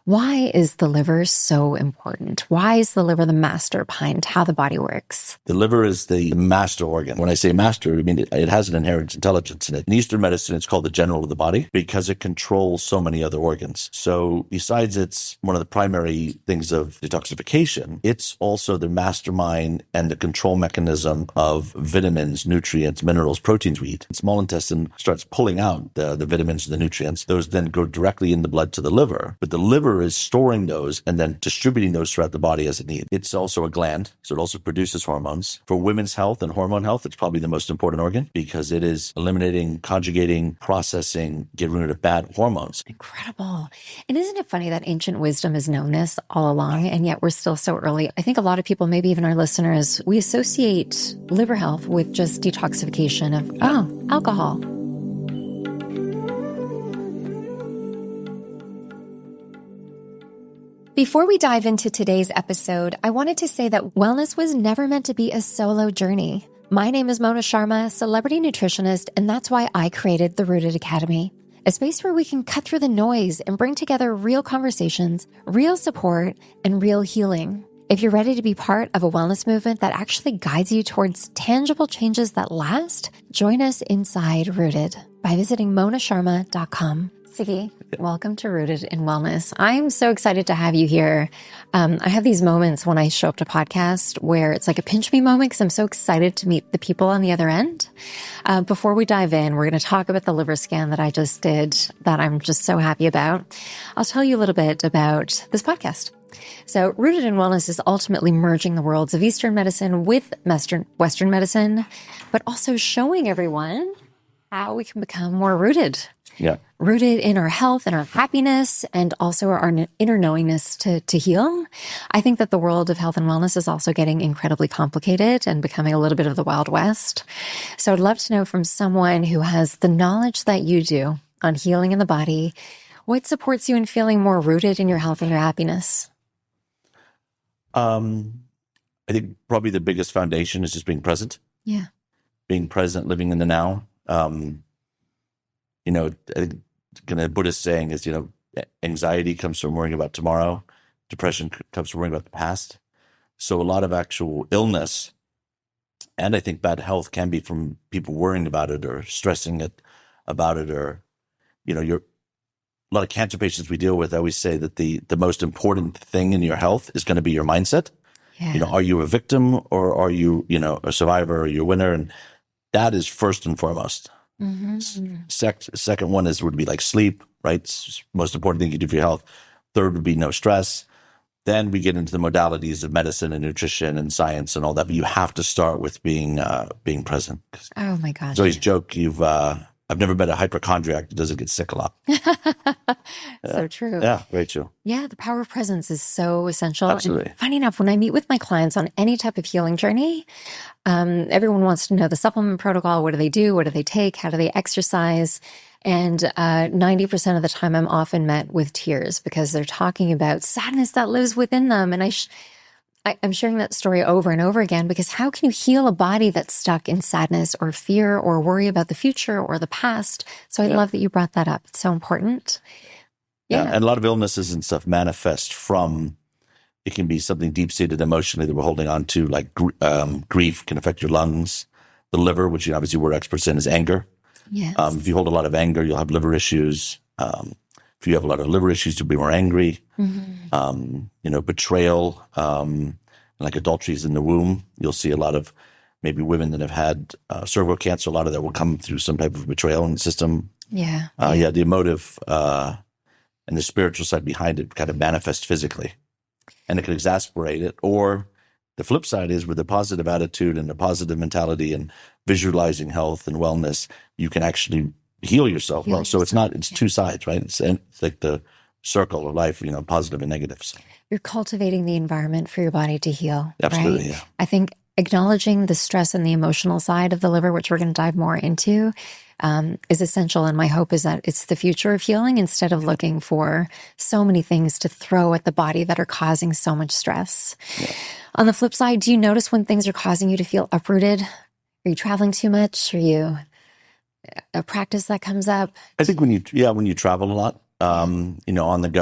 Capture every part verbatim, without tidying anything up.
Why is the liver so important? Why is the liver the master behind how the body works? The liver is the master organ. When I say master, I mean it, it has an inherent intelligence in it. In Eastern medicine, it's called the general of the body because it controls so many other organs. So besides it's one of the primary things of detoxification, it's also the mastermind and the control mechanism of vitamins, nutrients, minerals, proteins we eat. The small intestine starts pulling out the, the vitamins and the nutrients. Those then go directly in the blood to the liver. But the liver is storing those and then distributing those throughout the body as it needs. It's also a gland, so it also produces hormones. For women's health and hormone health, it's probably the most important organ because it is eliminating, conjugating, processing, getting rid of bad hormones. Incredible. And isn't it funny that ancient wisdom has known this all along, and yet we're still so early? I think a lot of people, maybe even our listeners, we associate liver health with just detoxification of, oh, alcohol. Before we dive into today's episode, I wanted to say that wellness was never meant to be a solo journey. My name is Mona Sharma, celebrity nutritionist, and that's why I created the Rooted Academy, a space where we can cut through the noise and bring together real conversations, real support, and real healing. If you're ready to be part of a wellness movement that actually guides you towards tangible changes that last, join us inside Rooted by visiting mona sharma dot com. Siggy, welcome to Rooted in Wellness. I'm so excited to have you here. Um, I have these moments when I show up to podcast where it's like a pinch me moment because I'm so excited to meet the people on the other end. Uh, before we dive in, we're going to talk about the liver scan that I just did that I'm just so happy about. I'll tell you a little bit about this podcast. So Rooted in Wellness is ultimately merging the worlds of Eastern medicine with Western, Western medicine, but also showing everyone how we can become more rooted. Yeah. Rooted in our health and our happiness and also our inner knowingness to, to heal. I think that the world of health and wellness is also getting incredibly complicated and becoming a little bit of the Wild West. So I'd love to know from someone who has the knowledge that you do on healing in the body, what supports you in feeling more rooted in your health and your happiness? Um, I think probably the biggest foundation is just being present. Yeah. Being present, living in the now. Um, you know, I think kind of Buddhist saying is, you know, anxiety comes from worrying about tomorrow. Depression comes from worrying about the past. So a lot of actual illness and I think bad health can be from people worrying about it or stressing it about it, or, you know, you're a lot of cancer patients we deal with, I always say that the, the most important thing in your health is going to be your mindset. Yeah. You know, are you a victim or are you, you know, a survivor or you're a winner? And that is first and foremost. Mm-hmm. Sec- second one is would be like sleep, right? It's most important thing you do for your health. Third would be no stress. Then we get into the modalities of medicine and nutrition and science and all that. But you have to start with being uh, being present. Oh my gosh! I always joke you've. Uh, I've never met a hypochondriac that doesn't get sick a lot. So true. Yeah, very true. Yeah, the power of presence is so essential. Absolutely. And funny enough, when I meet with my clients on any type of healing journey, um, everyone wants to know the supplement protocol. What do they do? What do they take? How do they exercise? And uh, ninety percent of the time, I'm often met with tears because they're talking about sadness that lives within them. And I, sh- I, I'm sharing that story over and over again because how can you heal a body that's stuck in sadness or fear or worry about the future or the past? So I Yeah. love that you brought that up. It's so important. Yeah. Yeah. And a lot of illnesses and stuff manifest from, it can be something deep-seated emotionally that we're holding on to, like gr- um, grief can affect your lungs. The liver, which you know, obviously we're experts in, is anger. Yes. Um, if you hold a lot of anger, you'll have liver issues. Um, if you have a lot of liver issues, you'll be more angry. Mm-hmm. Um, you know, betrayal, um, like adulteries in the womb. You'll see a lot of maybe women that have had uh, cervical cancer. A lot of that will come through some type of betrayal in the system. Yeah. Uh, yeah, the emotive uh, and the spiritual side behind it kind of manifest physically, and it can exasperate it. Or the flip side is with a positive attitude and a positive mentality and visualizing health and wellness, you can actually heal yourself. Heal well, so it's yourself, not, it's yeah. two sides, right? It's, it's like the circle of life, you know, positive and negatives. You're cultivating the environment for your body to heal. Absolutely, Right? yeah. I think acknowledging the stress and the emotional side of the liver, which we're going to dive more into, um, is essential. And my hope is that it's the future of healing instead of looking for so many things to throw at the body that are causing so much stress. Yeah. On the flip side, do you notice when things are causing you to feel uprooted? Are you traveling too much? Are you a practice that comes up? I think when you, yeah, when you travel a lot, um, you know, on the go,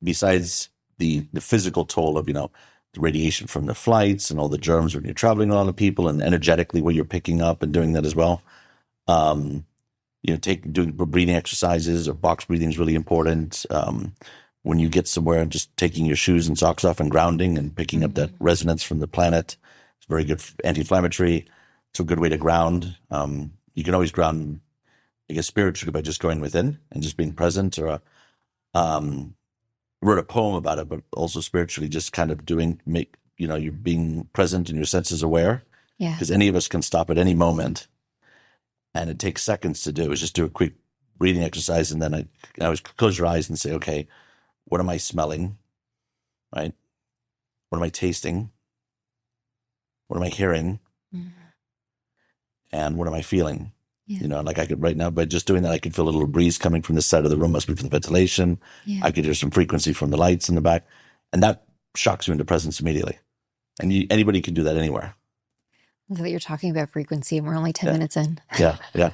besides the, the physical toll of, you know, the radiation from the flights and all the germs when you're traveling with a lot of people, and energetically what you're picking up and doing that as well. Um, you know, take doing breathing exercises or box breathing is really important. Um, when you get somewhere, just taking your shoes and socks off and grounding and picking mm-hmm. up that resonance from the planet. It's very good anti-inflammatory. It's a good way to ground. Um, you can always ground, I guess, spiritually by just going within and just being present. Or a, um, wrote a poem about it, but also spiritually, just kind of doing, make, you know, you're being present and your senses aware. Yeah. Because any of us can stop at any moment, and it takes seconds to do. Is just do a quick breathing exercise, and then I, I always close your eyes and say, okay, what am I smelling? Right? What am I tasting? What am I hearing? Mm-hmm. And what am I feeling? Yeah. You know, like I could right now, by just doing that, I could feel a little breeze coming from the side of the room, must be from the ventilation. Yeah. I could hear some frequency from the lights in the back. And that shocks you into presence immediately. And you, anybody can do that anywhere. I love that you're talking about frequency and we're only ten yeah. minutes in. Yeah, yeah.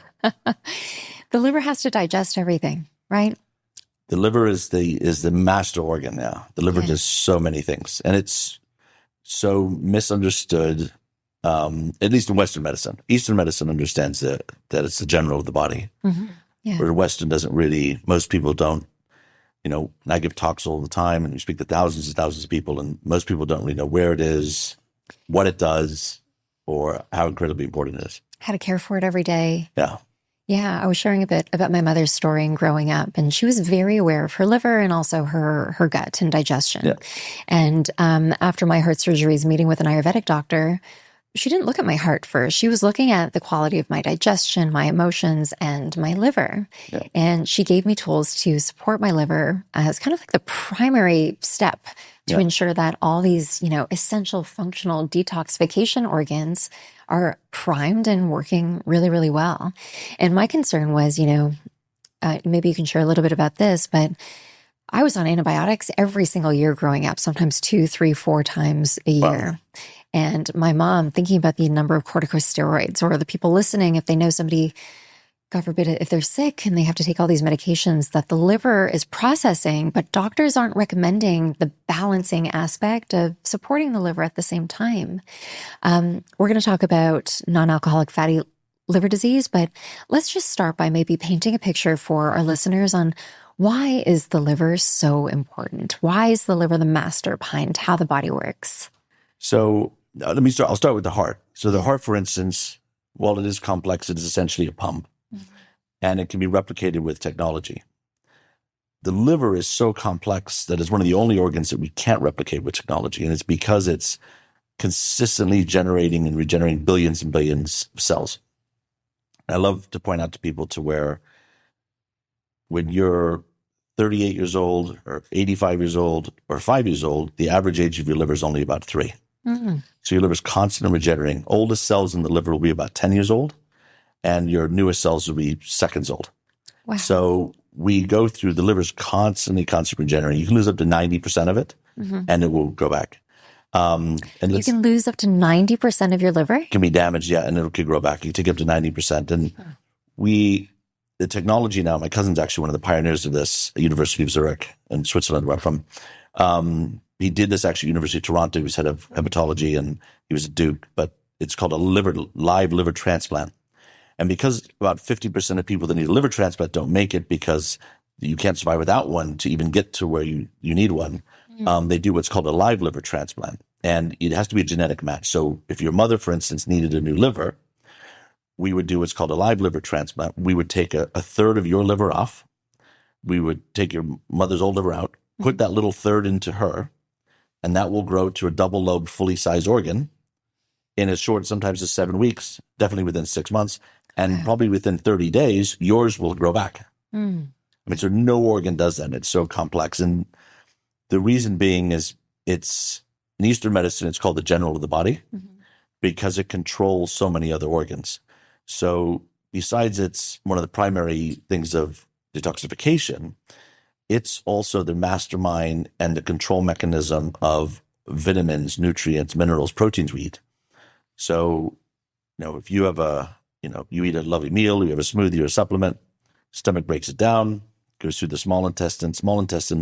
The liver has to digest everything, right? The liver is the is the master organ now. The liver yeah. does so many things. And it's so misunderstood. Um, at least in Western medicine. Eastern medicine understands that that it's the general of the body. Mm-hmm. Yeah. Where Western doesn't really, most people don't, you know, I give talks all the time and we speak to thousands and thousands of people, and most people don't really know where it is, what it does, or how incredibly important it is. How to care for it every day. Yeah. Yeah, I was sharing a bit about my mother's story and growing up, and she was very aware of her liver and also her her gut and digestion. Yeah. And um, after my heart surgeries, meeting with an Ayurvedic doctor, she didn't look at my heart first. She was looking at the quality of my digestion, my emotions, and my liver. Yeah. And she gave me tools to support my liver as kind of like the primary step to yeah. ensure that all these, you know, essential functional detoxification organs are primed and working really, really well. And my concern was, you know, uh, maybe you can share a little bit about this, but I was on antibiotics every single year growing up, sometimes two, three, four times a year. Wow. And my mom, thinking about the number of corticosteroids, or the people listening, if they know somebody, God forbid, if they're sick and they have to take all these medications that the liver is processing, but doctors aren't recommending the balancing aspect of supporting the liver at the same time. Um, we're going to talk about non-alcoholic fatty liver disease, but let's just start by maybe painting a picture for our listeners on why is the liver so important? Why is the liver the master behind how the body works? So uh, let me start. I'll start with the heart. So the heart, for instance, while it is complex, it is essentially a pump, mm-hmm. and it can be replicated with technology. The liver is so complex that it's one of the only organs that we can't replicate with technology, and it's because it's consistently generating and regenerating billions and billions of cells. And I love to point out to people to where when you're thirty-eight years old or eighty-five years old or five years old, the average age of your liver is only about three. Mm-hmm. So your liver is constantly regenerating. Oldest cells in the liver will be about ten years old, and your newest cells will be seconds old. Wow. So we go through, the liver's constantly, constantly regenerating. You can lose up to ninety percent of it, mm-hmm. and it will go back. Um, and you can lose up to ninety percent of your liver? Can be damaged, yeah, and it can grow back. You take up to ninety percent. And huh. we, the technology now, my cousin's actually one of the pioneers of this at University of Zurich in Switzerland, where I'm from. Um, he did this actually at University of Toronto. He was head of hepatology and he was a Duke, but it's called a liver, live liver transplant. And because about fifty percent of people that need a liver transplant don't make it because you can't survive without one to even get to where you, you need one, mm-hmm. um, they do what's called a live liver transplant. And it has to be a genetic match. So if your mother, for instance, needed a new liver, we would do what's called a live liver transplant. We would take a, a third of your liver off. We would take your mother's old liver out, put that little third into her, and that will grow to a double lobe, fully sized organ in as short, sometimes as seven weeks, definitely within six months. And probably within thirty days, yours will grow back. Mm. I mean, so no organ does that. It's so complex. And the reason being is it's, in Eastern medicine, it's called the general of the body mm-hmm. because it controls so many other organs. So besides it's one of the primary things of detoxification, it's also the mastermind and the control mechanism of vitamins, nutrients, minerals, proteins we eat. So, you know, if you have a, you know, you eat a lovely meal, you have a smoothie or a supplement, stomach breaks it down, goes through the small intestine. Small intestine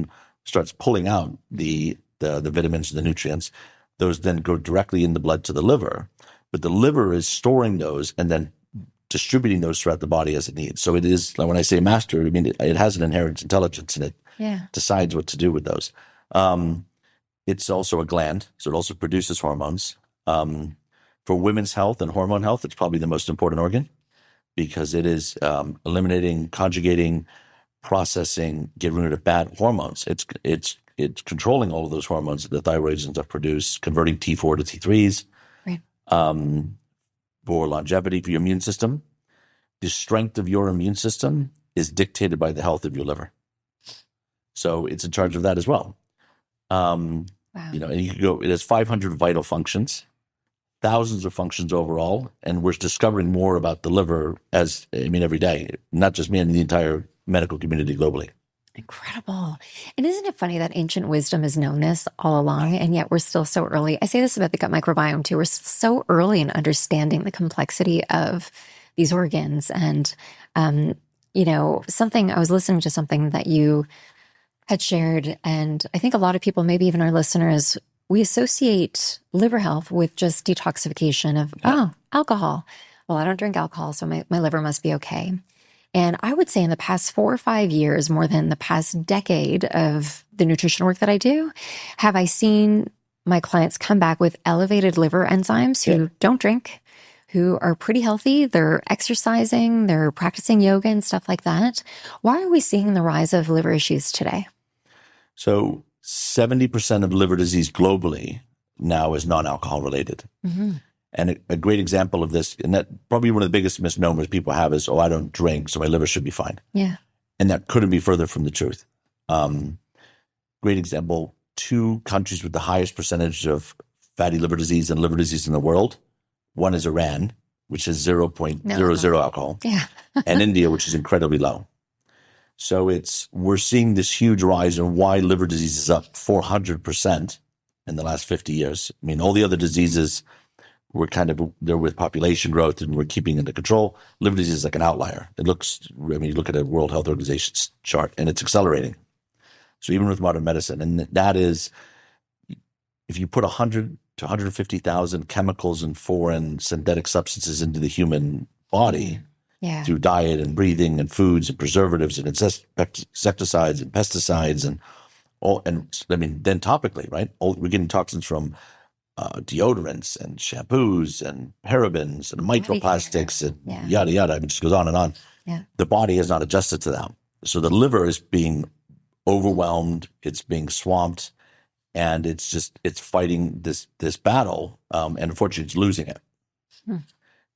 starts pulling out the, the, the vitamins and the nutrients. Those then go directly in the blood to the liver, but the liver is storing those and then distributing those throughout the body as it needs. So it is, when I say master, I mean, it, it has an inherent intelligence and it yeah. decides what to do with those. Um, it's also a gland, so it also produces hormones. Um, for women's health and hormone health, it's probably the most important organ because it is um, eliminating, conjugating, processing, getting rid of bad hormones. It's it's it's controlling all of those hormones that the thyroids and stuff produce, converting T four to T threes. Right. Um, for longevity, for your immune system. The strength of your immune system is dictated by the health of your liver. So it's in charge of that as well. Um, wow. You know, and you can go, it has five hundred vital functions, thousands of functions overall. And we're discovering more about the liver as, I mean, every day, not just me and the entire medical community globally. Incredible. And isn't it funny that ancient wisdom has known this all along, and yet we're still so early? I say this about the gut microbiome too. We're so early in understanding the complexity of these organs. And, um, you know, something, I was listening to something that you had shared, and I think a lot of people, maybe even our listeners, we associate liver health with just detoxification of, oh, alcohol. Well, I don't drink alcohol, so my, my liver must be okay. And I would say in the past four or five years, more than the past decade of the nutrition work that I do, have I seen my clients come back with elevated liver enzymes who yeah. don't drink, who are pretty healthy. They're exercising, they're practicing yoga and stuff like that. Why are we seeing the rise of liver issues today? So seventy percent of liver disease globally now is non-alcohol related. Mm-hmm. And a, a great example of this, and that probably one of the biggest misnomers people have is, oh, I don't drink, so my liver should be fine. Yeah. And that couldn't be further from the truth. Um, great example, two countries with the highest percentage of fatty liver disease and liver disease in the world. One is Iran, which is zero point zero zero alcohol. Yeah. And India, which is incredibly low. So it's, we're seeing this huge rise in why liver disease is up four hundred percent in the last fifty years. I mean, all the other diseases, we're kind of, they're with population growth and we're keeping under control. Liver disease is like an outlier. It looks, I mean, you look at a World Health Organization chart and it's accelerating. So even with modern medicine, and that is, if you put one hundred to one hundred fifty thousand chemicals and foreign synthetic substances into the human body yeah. through diet and breathing and foods and preservatives and insecticides and pesticides and all, and I mean, then topically, right? All, we're getting toxins from Uh, deodorants and shampoos and parabens and microplastics and yeah. yada, yada. I mean, it just goes on and on. Yeah. The body is not adjusted to that. So the liver is being overwhelmed. It's being swamped and it's just, it's fighting this, this battle. Um, and unfortunately it's losing it. Hmm.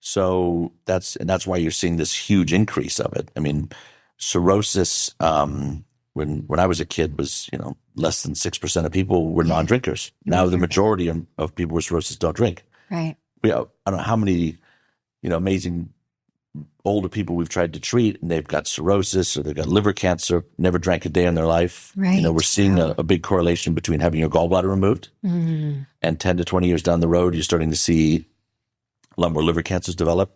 So that's, and that's why you're seeing this huge increase of it. I mean, cirrhosis, um, When when I was a kid, was, you know, less than six percent of people were non-drinkers. Now the majority of, of people with cirrhosis don't drink. Right. We have, I don't know how many, you know, amazing older people we've tried to treat, and they've got cirrhosis or they've got liver cancer, never drank a day in their life. Right. You know, we're seeing wow. a, a big correlation between having your gallbladder removed mm. and ten to twenty years down the road, you're starting to see a lot more liver cancers develop.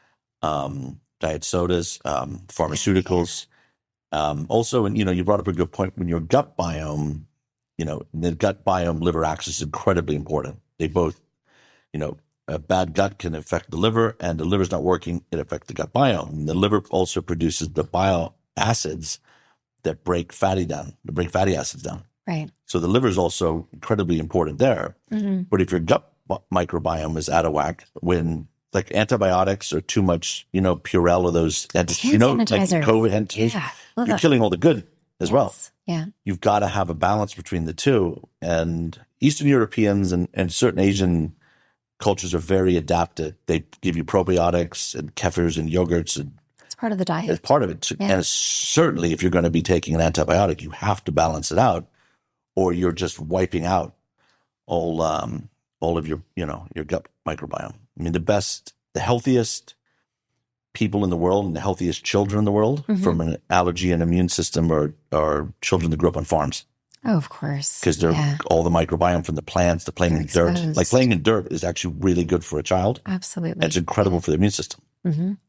Um, diet sodas, um, pharmaceuticals. Um, also, and you know, you brought up a good point when your gut biome, you know, the gut biome liver axis is incredibly important. They both, you know, a bad gut can affect the liver, and the liver's not working, it affects the gut biome. And the liver also produces the bile acids that break fatty down, to break fatty acids down. Right. So the liver is also incredibly important there. Mm-hmm. But if your gut microbiome is out of whack, when like antibiotics or too much, you know, Purell or those, you know, like COVID hand yeah. you're that. killing all the good as yes. well. Yeah. You've got to have a balance between the two. And Eastern Europeans and, and certain Asian cultures are very adapted. They give you probiotics and kefirs and yogurts. And it's part of the diet. It's part of it. Yeah. And certainly if you're going to be taking an antibiotic, you have to balance it out, or you're just wiping out all, um, all of your, you know, your gut microbiome. I mean, the best, the healthiest people in the world and the healthiest children in the world mm-hmm. from an allergy and immune system are, are children that grew up on farms. Oh, of course. Because they're yeah. all the microbiome from the plants, the playing they're in exposed. dirt. Like playing in dirt is actually really good for a child. Absolutely. And it's incredible yeah. for the immune system. Mm-hmm.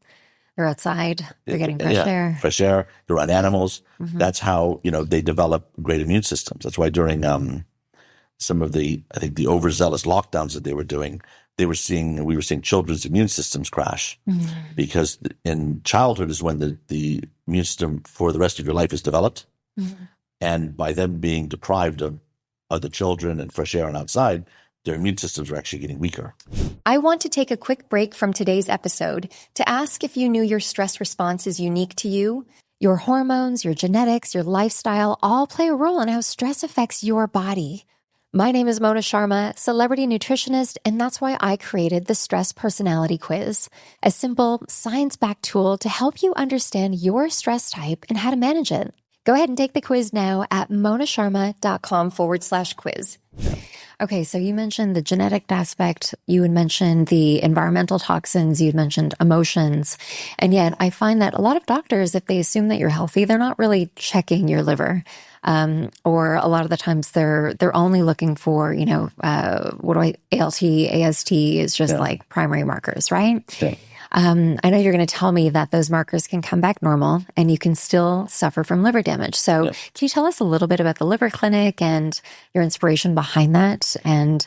They're outside. They're getting fresh yeah, air. Fresh air. They're around animals. Mm-hmm. That's how, you know, they develop great immune systems. That's why during um, some of the, I think the overzealous lockdowns that they were doing, they were seeing, we were seeing children's immune systems crash Mm-hmm. because in childhood is when the, the immune system for the rest of your life is developed. Mm-hmm. And by them being deprived of other children and fresh air and outside, their immune systems are actually getting weaker. I want to take a quick break from today's episode to ask if you knew your stress response is unique to you. Your hormones, your genetics, your lifestyle all play a role in how stress affects your body. My name is Mona Sharma, celebrity nutritionist, and that's why I created the Stress Personality Quiz, a simple, science-backed tool to help you understand your stress type and how to manage it. Go ahead and take the quiz now at monasharma.com forward slash quiz. Okay, so you mentioned the genetic aspect, you had mentioned the environmental toxins, you had mentioned emotions. And yet I find that a lot of doctors, if they assume that you're healthy, they're not really checking your liver. Um, or a lot of the times they're they're only looking for, you know, uh, what do I, A L T, A S T is just Yeah. like primary markers, right? Yeah. Um, I know you're going to tell me that those markers can come back normal and you can still suffer from liver damage. So Yeah. can you tell us a little bit about the liver clinic and your inspiration behind that? And,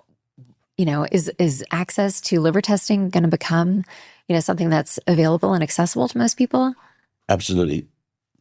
you know, is, is access to liver testing going to become, you know, something that's available and accessible to most people? Absolutely.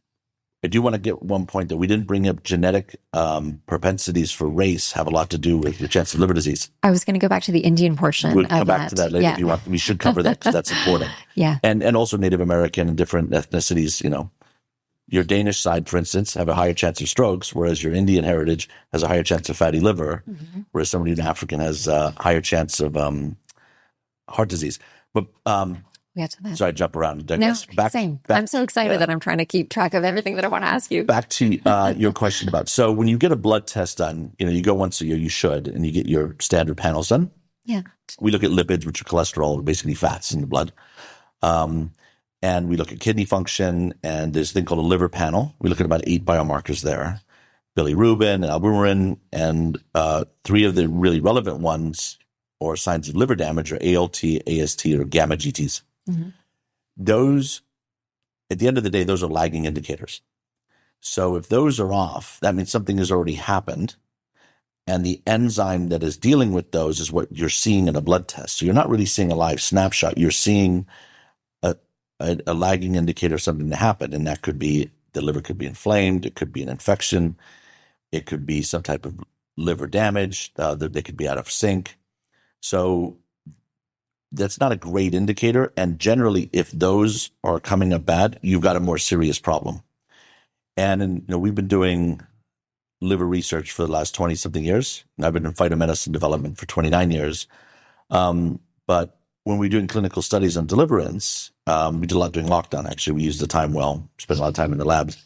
I do want to get one point that we didn't bring up genetic um, propensities for race have a lot to do with your chance of liver disease. I was going to go back to the Indian portion We'll of come back that. to that later Yeah. if you want. We should cover that because that's important. Yeah. And and also Native American and different ethnicities, you know. Your Danish side, for instance, have a higher chance of strokes, whereas your Indian heritage has a higher chance of fatty liver, Mm-hmm. whereas somebody in African has a higher chance of um, heart disease. But um, We got to that. sorry, I jump around. No, Digress. back, same. back- I'm so excited yeah. that I'm trying to keep track of everything that I want to ask you. Back to uh, your question about, so when you get a blood test done, you know, you go once a year, you should, and you get your standard panels done. Yeah. We look at lipids, which are cholesterol, basically fats in the blood. Um, and we look at kidney function, and there's a thing called a liver panel. We look at about eight biomarkers there, bilirubin and albumin, and uh, three of the really relevant ones or signs of liver damage are A L T, A S T, or gamma G Ts. Mm-hmm. Those, at the end of the day, those are lagging indicators. So if those are off, that means something has already happened. And the enzyme that is dealing with those is what you're seeing in a blood test. So you're not really seeing a live snapshot. You're seeing a, a, a lagging indicator of something to happen. And that could be, the liver could be inflamed. It could be an infection. It could be some type of liver damage. Uh, they could be out of sync. So that's not a great indicator. And generally, if those are coming up bad, you've got a more serious problem. And, in, you know, we've been doing liver research for the last twenty something years. And I've been in phytomedicine development for twenty-nine years. Um, but when we're doing clinical studies on deliverance, um, we did a lot during lockdown. Actually, we used the time well, spent a lot of time in the labs,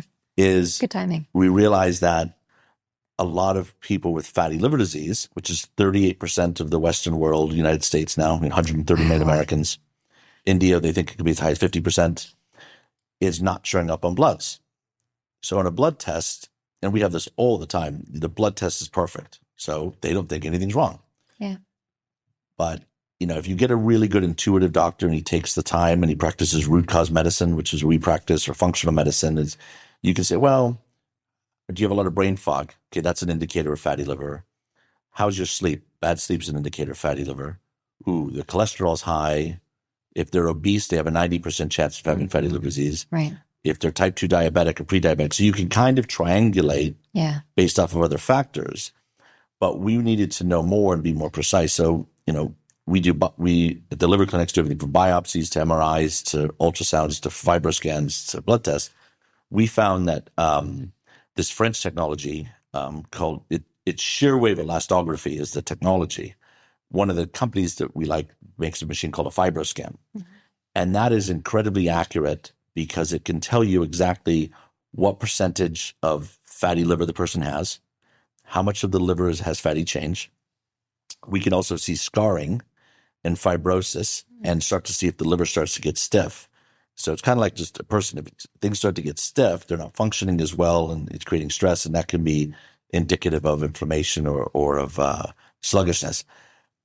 is Good timing. we realized that a lot of people with fatty liver disease, which is thirty-eight percent of the Western world, United States now, I mean, one hundred thirty million Americans, India, they think it could be as high as fifty percent, is not showing up on bloods. So on a blood test, and we have this all the time, the blood test is perfect. So they don't think anything's wrong. Yeah. But, you know, if you get a really good intuitive doctor and he takes the time and he practices root cause medicine, which is what we practice, or functional medicine, is you can say, well, do you have a lot of brain fog? Okay, that's an indicator of fatty liver. How's your sleep? Bad sleep's an indicator of fatty liver. Ooh, the cholesterol's high. If they're obese, they have a ninety percent chance of having fatty liver disease. Right. If they're type two diabetic or pre-diabetic. So you can kind of triangulate Yeah. based off of other factors. But we needed to know more and be more precise. So, you know, we do, we at the liver clinics do everything from biopsies to M R Is to ultrasounds to fibroscans to blood tests. We found that um, this French technology um, called, it, it's shear wave elastography is the technology. One of the companies that we like makes a machine called a fibroscan. Mm-hmm. And that is incredibly accurate because it can tell you exactly what percentage of fatty liver the person has, how much of the liver has fatty change. We can also see scarring and fibrosis and start to see if the liver starts to get stiff. So it's kind of like just a person, if things start to get stiff, they're not functioning as well and it's creating stress, and that can be indicative of inflammation or, or of uh, sluggishness.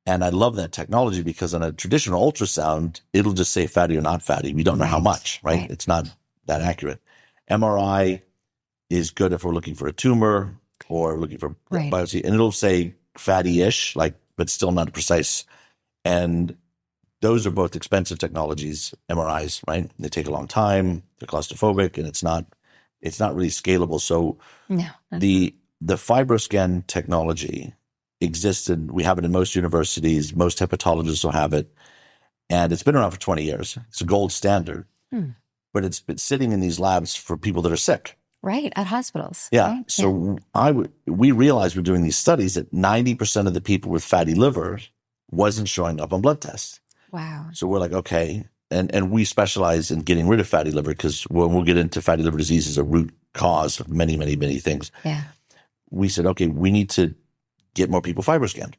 And I love that technology because on a traditional ultrasound, it'll just say fatty or not fatty. We don't know Right. how much, right? Right. It's not that accurate. M R I is good if we're looking for a tumor or looking for Right. biopsy, and it'll say fatty-ish, like, but still not precise. And those are both expensive technologies, M R Is, right? They take a long time, they're claustrophobic, and it's not it's not really scalable. So No. the the FibroScan technology existed. We have it in most universities. Most hepatologists will have it. And it's been around for twenty years. It's a gold standard. Hmm. But it's been sitting in these labs for people that are sick. Right. At hospitals. Yeah. Right? So I w- we realized we're doing these studies that ninety percent of the people with fatty liver wasn't showing up on blood tests. Wow. So we're like, okay. And, and we specialize in getting rid of fatty liver because when we'll get into fatty liver disease as a root cause of many, many, many things. Yeah. We said, okay, we need to get more people FibroScanned.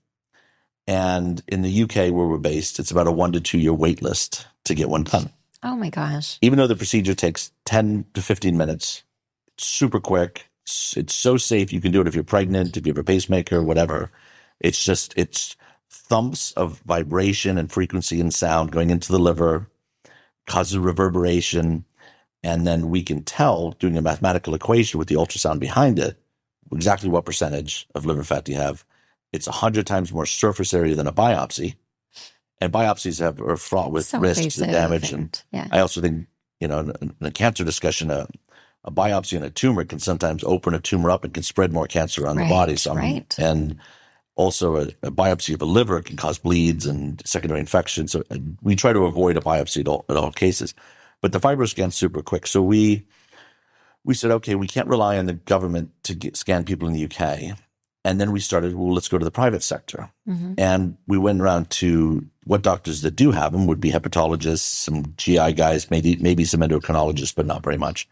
And in the U K where we're based, it's about a one to two year wait list to get one done. Oh my gosh. Even though the procedure takes ten to fifteen minutes, it's super quick. It's, it's so safe. You can do it if you're pregnant, if you have a pacemaker, whatever. It's just, it's thumps of vibration and frequency and sound going into the liver, causes reverberation. And then we can tell, doing a mathematical equation with the ultrasound behind it, exactly what percentage of liver fat do you have. It's a hundred times more surface area than a biopsy. And biopsies have are fraught with So risks and invasive damage. And and- yeah. I also think, you know, in, in a cancer discussion, a, a biopsy and a tumor can sometimes open a tumor up and can spread more cancer around Right, the body. So I'm- right. And also a, a biopsy of a liver can cause bleeds and secondary infections. So we try to avoid a biopsy at all, at all cases. But the FibroScan's super quick. So we we said, okay, we can't rely on the government to get, scan people in the U K. And then we started, well, let's go to the private sector. Mhm. And we went around to what doctors that do have them would be hepatologists, some G I guys, maybe maybe some endocrinologists, but not very much.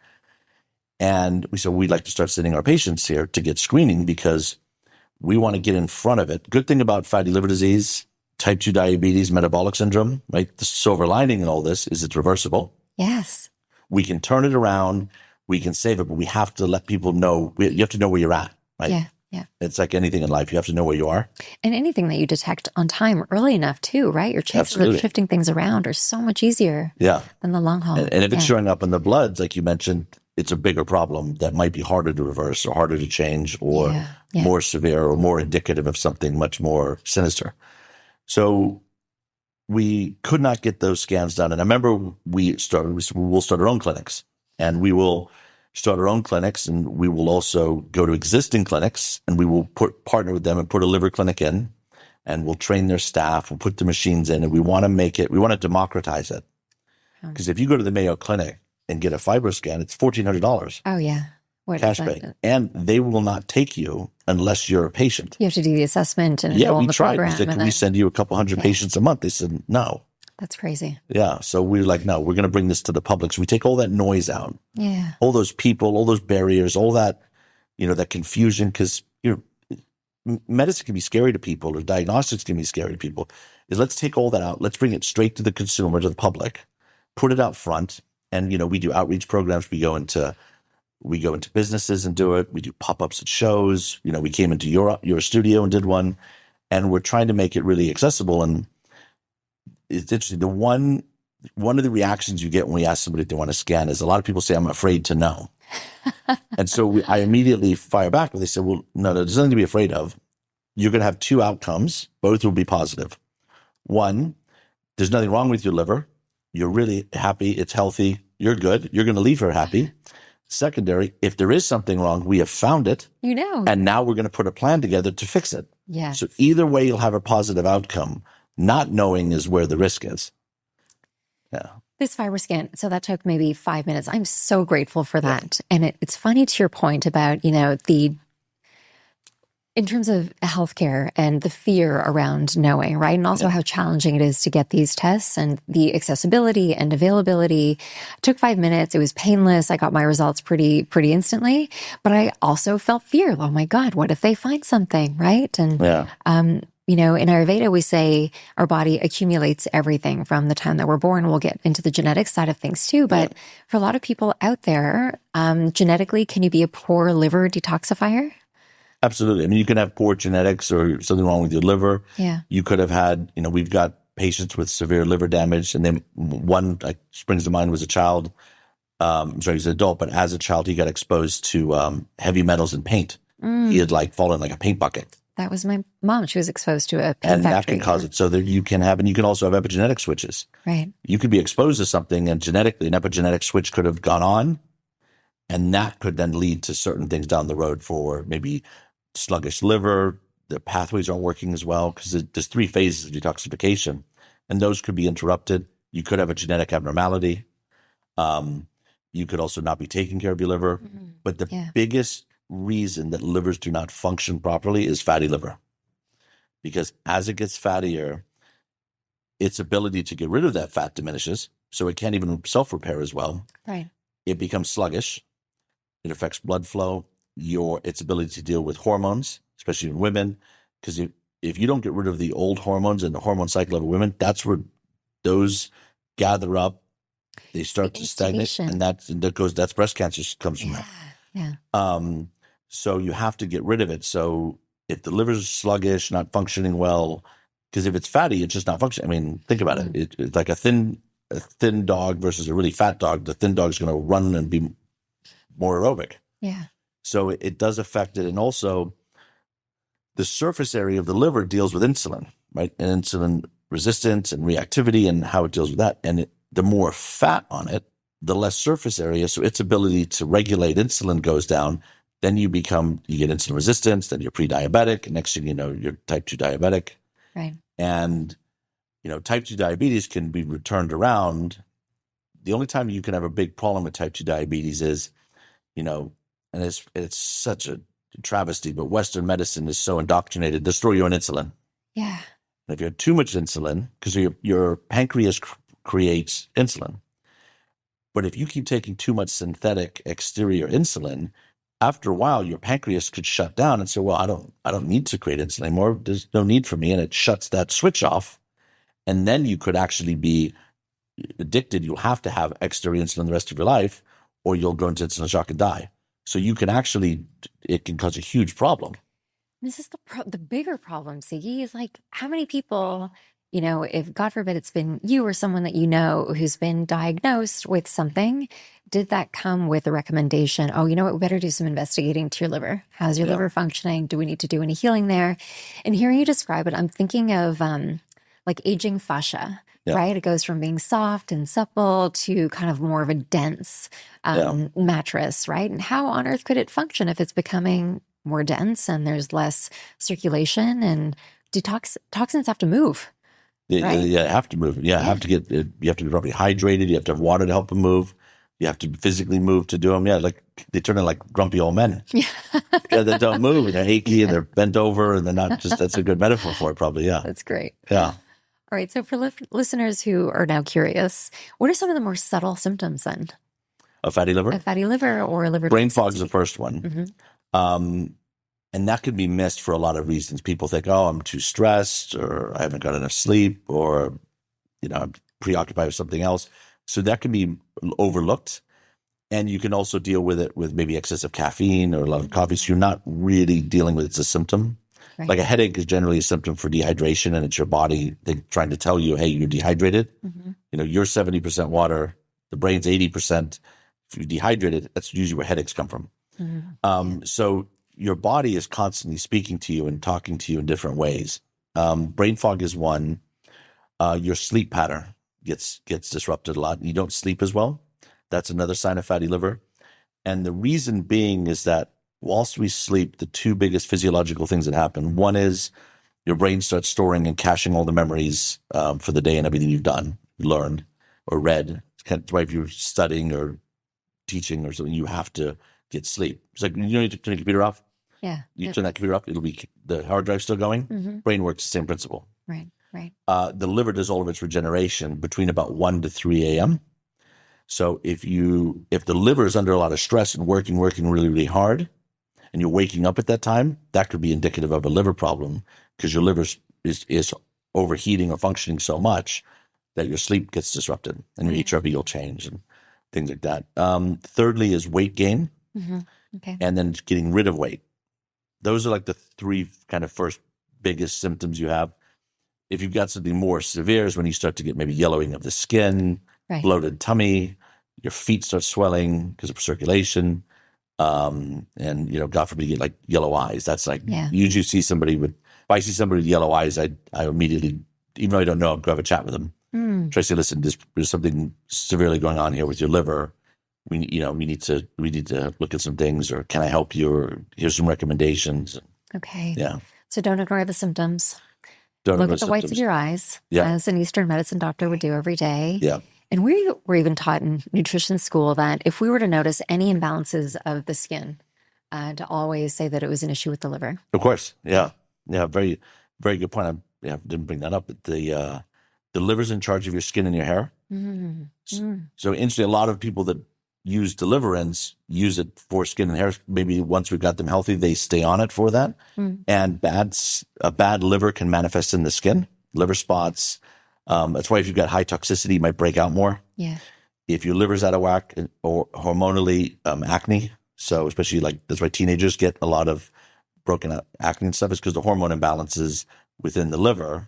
And we said, we'd like to start sending our patients here to get screening because we want to get in front of it. Good thing about fatty liver disease, type two diabetes, metabolic syndrome, right? The silver lining in all this is it's reversible. Yes. We can turn it around. We can save it, but we have to let people know. We, you have to know where you're at, right? Yeah. Yeah. It's like anything in life. You have to know where you are. And anything that you detect on time early enough too, right? Your chances Absolutely. of shifting things around are so much easier Yeah. than the long haul. And, and if it's Yeah. showing up in the bloods, like you mentioned, it's a bigger problem that might be harder to reverse or harder to change or Yeah. Yeah. more severe or more indicative of something much more sinister. So we could not get those scans done. And I remember we started, we said, we'll start our own clinics and we will start our own clinics and we will also go to existing clinics and we will put partner with them and put a liver clinic in and we'll train their staff, we'll put the machines in and we want to make it, we want to democratize it. Because if you go to the Mayo Clinic and get a FibroScan, it's fourteen hundred dollars Oh yeah. What is cash that? pay. And they will not take you unless you're a patient. You have to do the assessment and Yeah, enroll we in the tried. We program. said, and can we then- send you a couple hundred Yeah. patients a month? They said, no. That's crazy. Yeah. So we were like, no, we're going to bring this to the public. So we take all that noise out, Yeah. all those people, all those barriers, all that, you know, that confusion. Because, you know, m- medicine can be scary to people or diagnostics can be scary to people. Is let's take all that out. Let's bring it straight to the consumer, to the public, put it out front. And, you know, we do outreach programs. We go into We go into businesses and do it. We do pop-ups at shows. You know, we came into your your studio and did one, and we're trying to make it really accessible. And it's interesting. The one one of the reactions you get when we ask somebody if they want to scan is a lot of people say, "I'm afraid to know," and so we, I immediately fire back. They say, "Well, no, no, there's nothing to be afraid of. You're going to have two outcomes. Both will be positive. One, there's nothing wrong with your liver. You're really happy. It's healthy. You're good. You're going to leave her happy." Secondary, if there is something wrong, we have found it. You know. And now we're going to put a plan together to fix it. Yeah. So either way, you'll have a positive outcome. Not knowing is where the risk is. Yeah. This FibroScan, so that took maybe five minutes. I'm so grateful for that. And it, it's funny to your point about, you know, the, in terms of healthcare and the fear around knowing, right? And also Yeah. how challenging it is to get these tests and the accessibility and availability. It took five minutes. It was painless. I got my results pretty, pretty instantly, but I also felt fear. Oh my God, what if they find something, right? And, Yeah. um, you know, in Ayurveda, we say our body accumulates everything from the time that we're born. We'll get into the genetic side of things too. But for a lot of people out there, um, genetically, can you be a poor liver detoxifier? Absolutely. I mean, you can have poor genetics or something wrong with your liver. Yeah. You could have had, you know, we've got patients with severe liver damage, and then one like springs to mind was a child. Um, I'm sorry, he's an adult, but as a child, he got exposed to um, heavy metals and paint. Mm. He had like fallen like a paint bucket. That was my mom. She was exposed to a paint and factory. that can cause it. So that you can have, and you can also have epigenetic switches. Right. You could be exposed to something, and genetically, an epigenetic switch could have gone on, and that could then lead to certain things down the road for maybe sluggish liver. The pathways aren't working as well because there's three phases of detoxification, and those could be interrupted. You could have a genetic abnormality. Um, you could also not be taking care of your liver. Mm-hmm. But the yeah. biggest reason that livers do not function properly is fatty liver. Because as it gets fattier, its ability to get rid of that fat diminishes, so it can't even self-repair as well. Right. It becomes sluggish. It affects blood flow, your its ability to deal with hormones, especially in women. Because if, if you don't get rid of the old hormones and the hormone cycle of a woman, that's where those gather up. They start the to stagnate, and that's and that goes. That's breast cancer comes from yeah. that. Yeah. Um. So you have to get rid of it. So if the liver's sluggish, not functioning well, because if it's fatty, it's just not functioning. I mean, think about mm. it. it. It's like a thin, a thin dog versus a really fat dog. The thin dog's going to run and be more aerobic. Yeah. So it, it does affect it, and also the surface area of the liver deals with insulin, right? And insulin resistance and reactivity, and how it deals with that. And it, the more fat on it, the less surface area, so its ability to regulate insulin goes down. Then you become, you get insulin resistance, then you're pre-diabetic. Next thing you know, you're type two diabetic. Right. And, you know, type two diabetes can be returned around. The only time you can have a big problem with type two diabetes is, you know, and it's it's such a travesty, but Western medicine is so indoctrinated, they throw you on insulin. Yeah. And if you have too much insulin, because your, your pancreas cr- creates insulin. But if you keep taking too much synthetic exterior insulin, after a while, your pancreas could shut down and say, well, I don't I don't need to create insulin anymore. There's no need for me. And it shuts that switch off. And then you could actually be addicted. You'll have to have exterior insulin the rest of your life, or you'll go into insulin shock and die. So you can actually, it can cause a huge problem. This is the pro- the bigger problem, Siggy, is like how many people, you know, if God forbid it's been you or someone that you know who's been diagnosed with something, did that come with a recommendation? Oh, you know what? We better do some investigating to your liver. How's your yeah. liver functioning? Do we need to do any healing there? And hearing you describe it, I'm thinking of um, like aging fascia, yeah. right? It goes from being soft and supple to kind of more of a dense um, yeah. mattress, right? And how on earth could it function if it's becoming more dense and there's less circulation and detox toxins have to move? Yeah, right? yeah, have to move. Yeah, yeah, have to get. You have to be properly hydrated. You have to have water to help them move. You have to physically move to do them. Yeah, like they turn into like grumpy old men. Yeah, yeah they don't move and they're achy yeah. and they're bent over and they're not just. That's a good metaphor for it, probably. Yeah, that's great. Yeah. All right. So for li- listeners who are now curious, what are some of the more subtle symptoms then? A fatty liver. A fatty liver or a liver. Brain fog is the first one. Mm-hmm. Um, And that could be missed for a lot of reasons. People think, oh, I'm too stressed, or I haven't got enough sleep, or, you know, I'm preoccupied with something else. So that can be overlooked. And you can also deal with it with maybe excessive caffeine or a lot of coffee. So you're not really dealing with it. It's a symptom. Right. Like a headache is generally a symptom for dehydration, and it's your body trying to tell you, hey, you're dehydrated. Mm-hmm. You know, you're seventy percent water. The brain's eighty percent. If you're dehydrated, that's usually where headaches come from. Mm-hmm. Um, so your body is constantly speaking to you and talking to you in different ways. Um, brain fog is one. Uh, your sleep pattern gets gets disrupted a lot. You don't sleep as well. That's another sign of fatty liver. And the reason being is that whilst we sleep, the two biggest physiological things that happen, one is your brain starts storing and caching all the memories um, for the day and everything you've done, learned, or read. It's kind of, right, if you're studying or teaching or something, you have to get sleep. It's like, you know, you turn the computer off. Yeah. You yep. turn that computer up, it'll be the hard drive still going. Mm-hmm. Brain works the same principle. Right, right. Uh, the liver does all of its regeneration between about one to three a.m. So if you if the liver is under a lot of stress and working, working really, really hard, and you're waking up at that time, that could be indicative of a liver problem because your liver is, is overheating or functioning so much that your sleep gets disrupted and your H R V will change and things like that. Um, thirdly is weight gain. Mm-hmm. Okay. And then getting rid of weight. those are like the three kind of first biggest symptoms you have. If you've got something more severe is when you start to get maybe yellowing of the skin, Right. bloated tummy, your feet start swelling because of circulation. Um, and, you know, God forbid you get like yellow eyes. That's like, Yeah. usually see somebody with, if I see somebody with yellow eyes, I, I immediately, even though I don't know, I'll go have a chat with them. Mm. Try to say, listen, there's, there's something severely going on here with your liver. We, you know, we need to, we need to look at some things, or can I help you? Or here's some recommendations. Okay. Yeah. So don't ignore the symptoms. Don't Look ignore at the whites of symptoms. your eyes, Yeah. as an Eastern medicine doctor would do every day. Yeah. And we were even taught in nutrition school that if we were to notice any imbalances of the skin, uh, to always say that it was an issue with the liver. Of course. Yeah. Yeah. Very, very good point. I yeah, didn't bring that up, but the, uh, the liver's in charge of your skin and your hair. Mm. Mm. So interestingly, a lot of people that use Deliverance use it for skin and hair. Maybe once we've got them healthy, they stay on it for that. Mm. And bad, a bad liver can manifest in the skin, liver spots. Um, that's why if you've got high toxicity, you might break out more. Yeah. If your liver's out of whack, or hormonally, um, acne. So especially like, that's why teenagers get a lot of broken out acne and stuff, is because the hormone imbalances within the liver.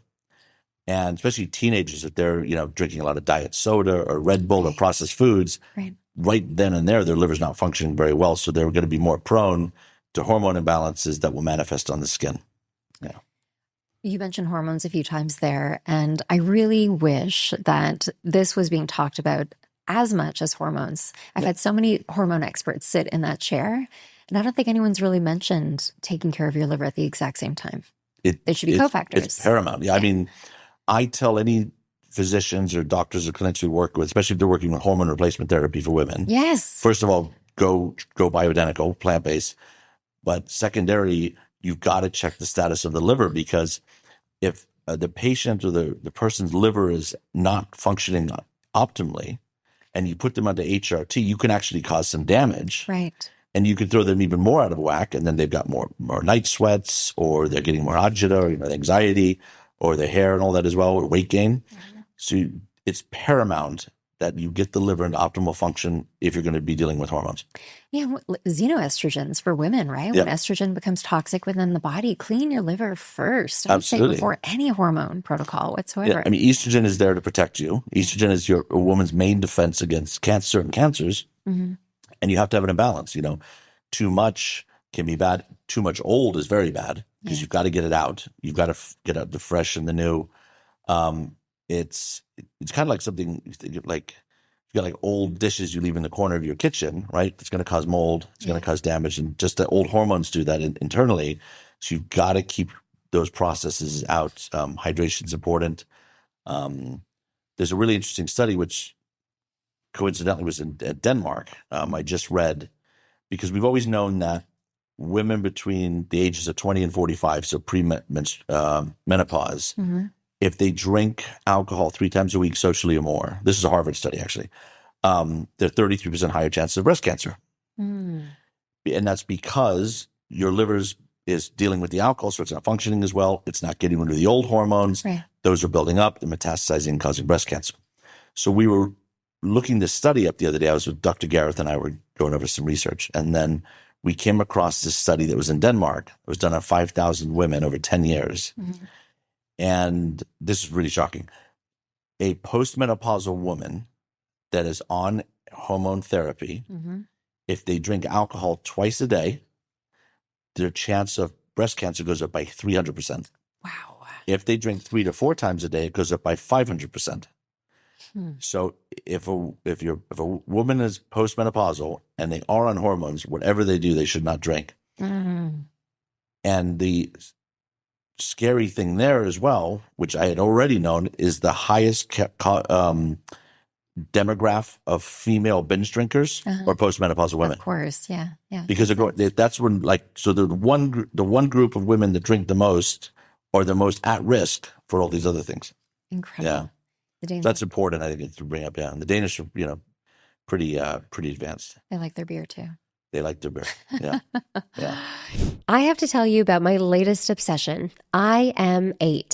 And especially teenagers, if they're, you know, drinking a lot of diet soda or Red Bull or processed foods, Right. right then and there, their liver's not functioning very well. So they're going to be more prone to hormone imbalances that will manifest on the skin. Yeah. You mentioned hormones a few times there, and I really wish that this was being talked about as much as hormones. I've Yeah. had so many hormone experts sit in that chair, and I don't think anyone's really mentioned taking care of your liver at the exact same time. It, They should be it's, cofactors. It's paramount. Yeah. I mean, I tell any physicians or doctors or clinics we work with, especially if they're working with hormone replacement therapy for women. Yes. First of all, go, go bioidentical, plant-based. But secondary, you've got to check the status of the liver, because if uh, the patient or the, the person's liver is not functioning optimally and you put them onto H R T, you can actually cause some damage. Right. And you can throw them even more out of whack, and then they've got more more night sweats, or they're getting more agita, or you know, anxiety, or their hair and all that as well, or weight gain. Mm-hmm. So you, it's paramount that you get the liver into optimal function if you're going to be dealing with hormones. Yeah, xenoestrogens for women, right? Yeah. When estrogen becomes toxic within the body, clean your liver first. I would say Absolutely. before any hormone protocol whatsoever. Yeah, I mean, estrogen is there to protect you. Estrogen is your a woman's main defense against cancer, certain cancers, Mm-hmm. and you have to have an imbalance. You know, too much can be bad. Too much old is very bad, because Yeah. you've got to get it out. You've got to f- get out the fresh and the new. Um, it's it's kind of like something like you got like old dishes you leave in the corner of your kitchen, right? It's going to cause mold. It's Yeah. going to cause damage, and just the old hormones do that in, internally. So you've got to keep those processes out. Um, hydration is important. Um, there's a really interesting study, which coincidentally was in uh, Denmark. Um, I just read, because we've always known that women between the ages of twenty and forty-five, so pre-menopause, um, menopause, Mm-hmm. if they drink alcohol three times a week socially or more, this is a Harvard study actually, um, they're thirty-three percent higher chances of breast cancer. Mm. And that's because your liver's is dealing with the alcohol, so it's not functioning as well. It's not getting rid of the old hormones. Right. Those are building up and metastasizing, causing breast cancer. So we were looking this study up the other day. I was with Doctor Gareth and I were going over some research. And then we came across this study that was in Denmark. It was done on five thousand women over ten years. Mm-hmm. And this is really shocking. A postmenopausal woman that is on hormone therapy, Mm-hmm. if they drink alcohol twice a day, their chance of breast cancer goes up by three hundred percent. Wow. If they drink three to four times a day, it goes up by five hundred percent. Hmm. So if a if you're if a woman is postmenopausal and they are on hormones, whatever they do, they should not drink. Mm. And the scary thing there as well, which I had already known, is the highest ca- ca- um, demographic of female binge drinkers Uh-huh. or postmenopausal women, Of course. Yeah. Yeah. because they're going, they, that's when like so the one gr- the one group of women that drink the most are the most at risk for all these other things. Incredible. Yeah. The Danish, That's important, I think, to bring up. Yeah, and the Danish are, you know, pretty, uh, pretty advanced. they like their beer too. They like their beer. Yeah, yeah. I have to tell you about my latest obsession. I am eight.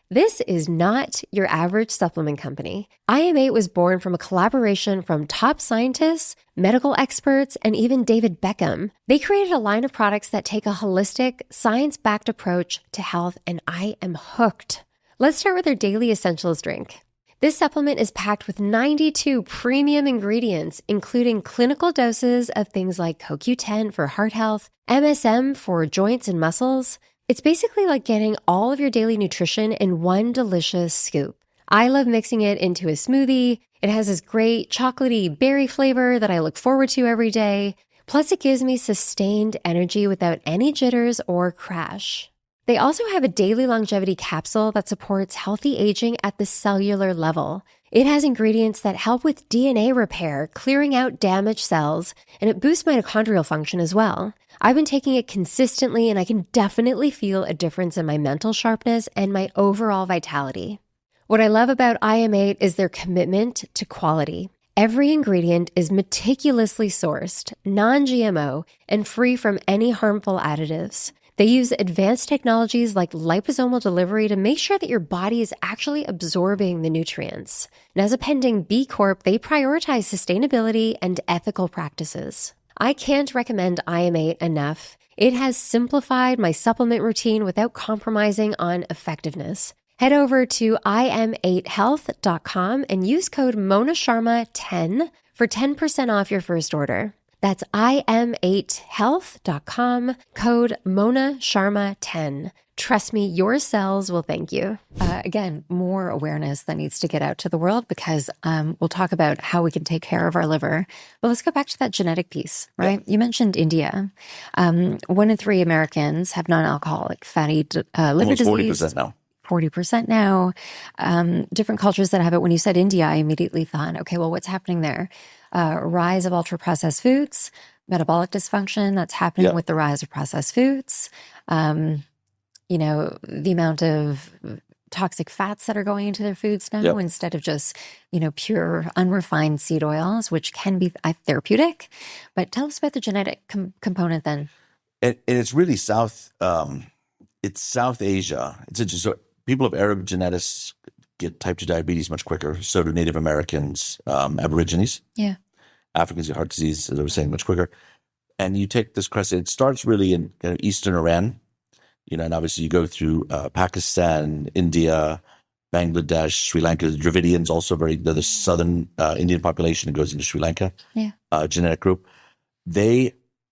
This is not your average supplement company. I M eight was born from a collaboration from top scientists, medical experts, and even David Beckham. They created a line of products that take a holistic, science-backed approach to health, and I am hooked. Let's start with their daily essentials drink. This supplement is packed with ninety-two premium ingredients, including clinical doses of things like C O Q ten for heart health, M S M for joints and muscles. It's basically like getting all of your daily nutrition in one delicious scoop. I love mixing it into a smoothie. It has this great chocolatey berry flavor that I look forward to every day. Plus, it gives me sustained energy without any jitters or crash. They also have a daily longevity capsule that supports healthy aging at the cellular level. It has ingredients that help with D N A repair, clearing out damaged cells, and it boosts mitochondrial function as well. I've been taking it consistently, and I can definitely feel a difference in my mental sharpness and my overall vitality. What I love about I M eight is their commitment to quality. Every ingredient is meticulously sourced, non-G M O, and free from any harmful additives. They use advanced technologies like liposomal delivery to make sure that your body is actually absorbing the nutrients. And as a pending B Corp, they prioritize sustainability and ethical practices. I can't recommend I M eight enough. It has simplified my supplement routine without compromising on effectiveness. Head over to I M eight health dot com and use code Mona Sharma ten for ten percent off your first order. That's I M eight health dot com, code Mona Sharma ten. Trust me, your cells will thank you. Uh, again, more awareness that needs to get out to the world because um, we'll talk about how we can take care of our liver. But let's go back to that genetic piece, right? Yeah. You mentioned India. Um, one in three Americans have non-alcoholic fatty uh, liver Almost disease. forty percent now. forty percent now. Um, different cultures that have it. When you said India, I immediately thought, okay, well, what's happening there? Uh, rise of ultra-processed foods, metabolic dysfunction that's happening yeah. with the rise of processed foods. Um, you know, the amount of toxic fats that are going into their foods now yep. instead of just, you know, pure unrefined seed oils, which can be uh, therapeutic. But tell us about the genetic com- component then. And, and it's really South, um, it's South Asia. It's interesting. So people of Arab genetics get type two diabetes much quicker. So do Native Americans, um, Aborigines. Yeah. Africans get heart disease, as I was saying, much quicker. And you take this crescent, it starts really in kind of Eastern Iran. You know, and obviously you go through uh, Pakistan, India, Bangladesh, Sri Lanka. The Dravidians also very, they're the southern uh, Indian population that goes into Sri Lanka, yeah. uh, genetic group. They,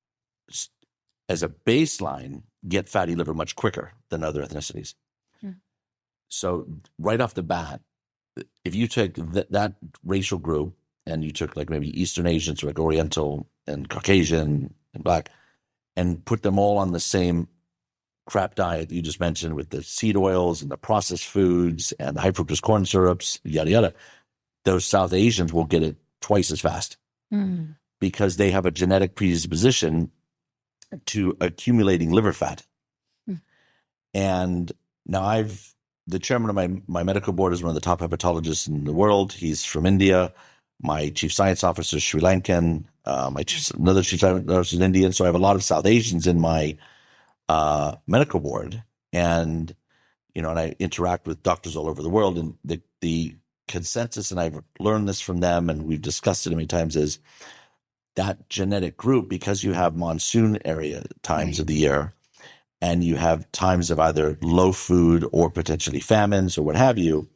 as a baseline, get fatty liver much quicker than other ethnicities. Hmm. So right off the bat, if you take th- that racial group and you took like maybe Eastern Asians, or like Oriental and Caucasian and Black, and put them all on the same crap diet you just mentioned with the seed oils and the processed foods and the high fructose corn syrups, yada, yada, those South Asians will get it twice as fast mm. because they have a genetic predisposition to accumulating liver fat. Mm. And now I've, the chairman of my, my medical board is one of the top hepatologists in the world. He's from India. My chief science officer is Sri Lankan. Uh, my chief, another chief science officer is Indian. So I have a lot of South Asians in my uh, medical board, and, you know, and I interact with doctors all over the world, and the, the consensus, and I've learned this from them, and we've discussed it many times, is that genetic group, because you have monsoon area times right. of the year, and you have times of either low food or potentially famines or what have you,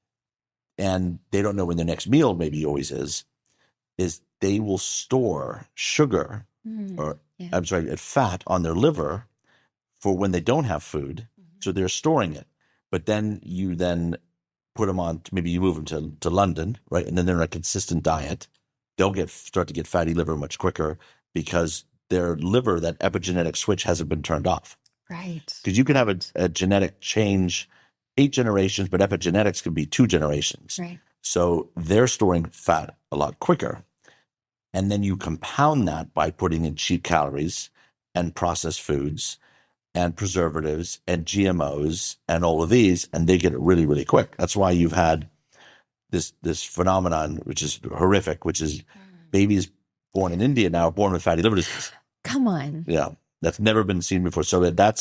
and they don't know when their next meal maybe always is, is they will store sugar mm, or yeah. I'm sorry, fat on their liver for when they don't have food. Mm-hmm. So they're storing it. But then you then put them on, maybe you move them to, to London, right? And then they're on a consistent diet. They'll get start to get fatty liver much quicker because their liver, that epigenetic switch hasn't been turned off. Right. Because you can have a, a genetic change eight generations, but epigenetics could be two generations. Right. So they're storing fat a lot quicker. And then you compound that by putting in cheap calories and processed foods and preservatives and G M Os and all of these, and they get it really, really quick. That's why you've had this this phenomenon, which is horrific, which is babies born in India now are born with fatty liver disease. Come on. Yeah, that's never been seen before. So that's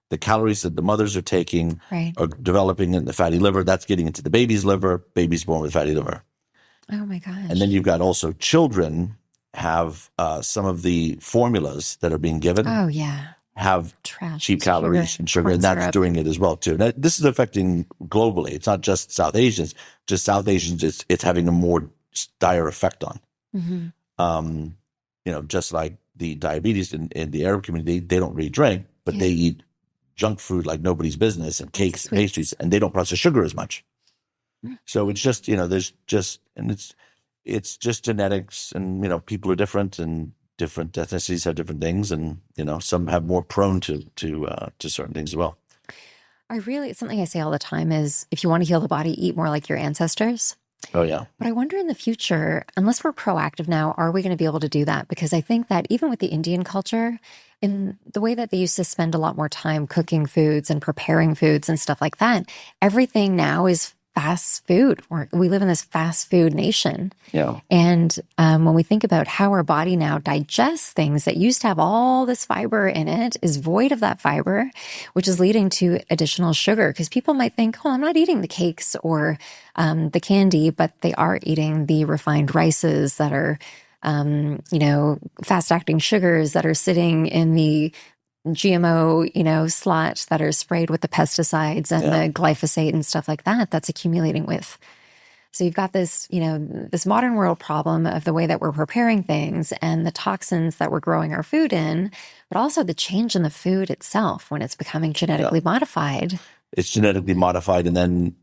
the calories that the mothers are taking Right. are developing in the fatty liver. That's getting into the baby's liver. Baby's born with fatty liver. Oh my gosh. And then you've got also children have uh, some of the formulas that are being given Oh yeah. have Trash. cheap calories Sugar, and sugar, corn and that's syrup. doing it as well too. Now, this is affecting globally. It's not just South Asians. Just South Asians, it's it's having a more dire effect on. Mhm. Um, you know, just like the diabetes in, in the Arab community, they don't really drink, but Yeah. they eat junk food like nobody's business and cakes and sweets. pastries, and they don't process sugar as much. Mm. So it's just, you know, there's just, and it's it's just genetics, and you know, people are different, and different ethnicities have different things, and you know, some have more prone to to uh, to certain things as well. I really, it's something I say all the time is if you want to heal the body, eat more like your ancestors. Oh yeah, But I wonder in the future, unless we're proactive now, are we going to be able to do that? Because I think that even with the Indian culture, in the way that they used to spend a lot more time cooking foods and preparing foods and stuff like that, everything now is fast food. We're, we live in this fast food nation. yeah, And um, when we think about how our body now digests things that used to have all this fiber in it, is void of that fiber, which is leading to additional sugar. Because people might think, oh, I'm not eating the cakes or um, the candy, but they are eating the refined rices that are, um, you know, fast-acting sugars that are sitting in the G M O, you know, slot that are sprayed with the pesticides and Yeah. the glyphosate and stuff like that, that's accumulating with. So you've got this, you know, this modern world problem of the way that we're preparing things and the toxins that we're growing our food in, but also the change in the food itself when it's becoming genetically modified. it's genetically modified, and then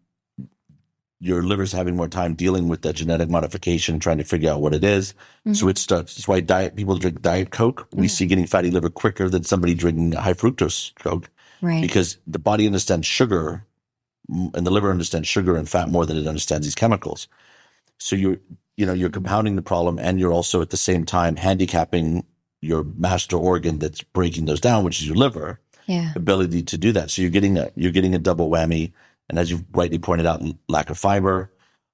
your liver's having more time dealing with that genetic modification, trying to figure out what it is. So it starts. That's why diet people drink Diet Coke. We see getting fatty liver quicker than somebody drinking high fructose Coke, Right. because the body understands sugar, mm, and the liver understands sugar and fat more than it understands these chemicals. So you're, you know, you're compounding the problem, and you're also at the same time handicapping your master organ that's breaking those down, which is your liver Yeah. ability to do that. So you're getting a you're getting a double whammy. And as you've rightly pointed out, lack of fiber,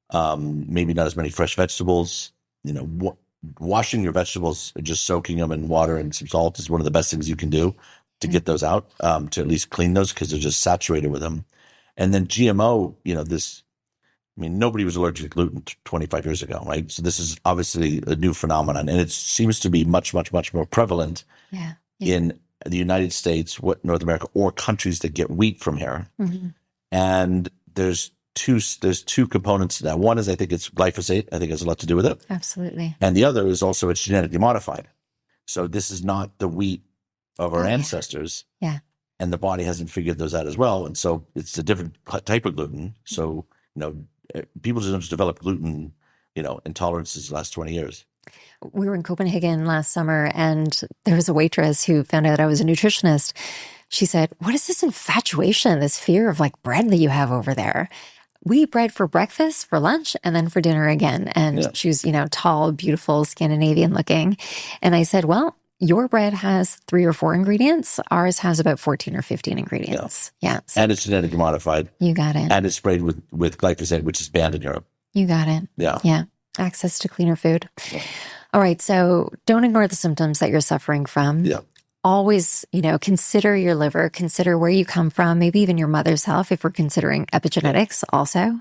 um, maybe not as many fresh vegetables. You know, wa- washing your vegetables, just soaking them in water and some salt is one of the best things you can do to get those out, um, to at least clean those, because they're just saturated with them. And then G M O, you know, this, I mean, nobody was allergic to gluten t- twenty-five years ago, right? So this is obviously a new phenomenon, and it seems to be much, much, much more prevalent Yeah. Yeah. in the United States, what North America, or countries that get wheat from here. Mhm. And there's two there's two components to that. One is, I think it's glyphosate. I think it has a lot to do with it. Absolutely. And the other is also it's genetically modified. So this is not the wheat of our Oh, yeah. ancestors. Yeah. And the body hasn't figured those out as well. And so it's a different type of gluten. So, you know, eh, people just don't just develop gluten, you know, intolerances the last twenty years. We were in Copenhagen last summer, and there was a waitress who found out I was a nutritionist. She said, "What is this infatuation, this fear of like bread that you have over there? We eat bread for breakfast, for lunch, and then for dinner again." And Yeah. she was, you know, tall, beautiful, Scandinavian looking. And I said, "Well, your bread has three or four ingredients. Ours has about fourteen or fifteen ingredients." Yeah. So And it's genetically modified, you got it. and it's sprayed with, with glyphosate, which is banned in Europe. You got it. Yeah. Yeah. Access to cleaner food. All right. So don't ignore the symptoms that you're suffering from. Yeah. Always, you know, consider your liver, consider where you come from, maybe even your mother's health, if we're considering epigenetics also.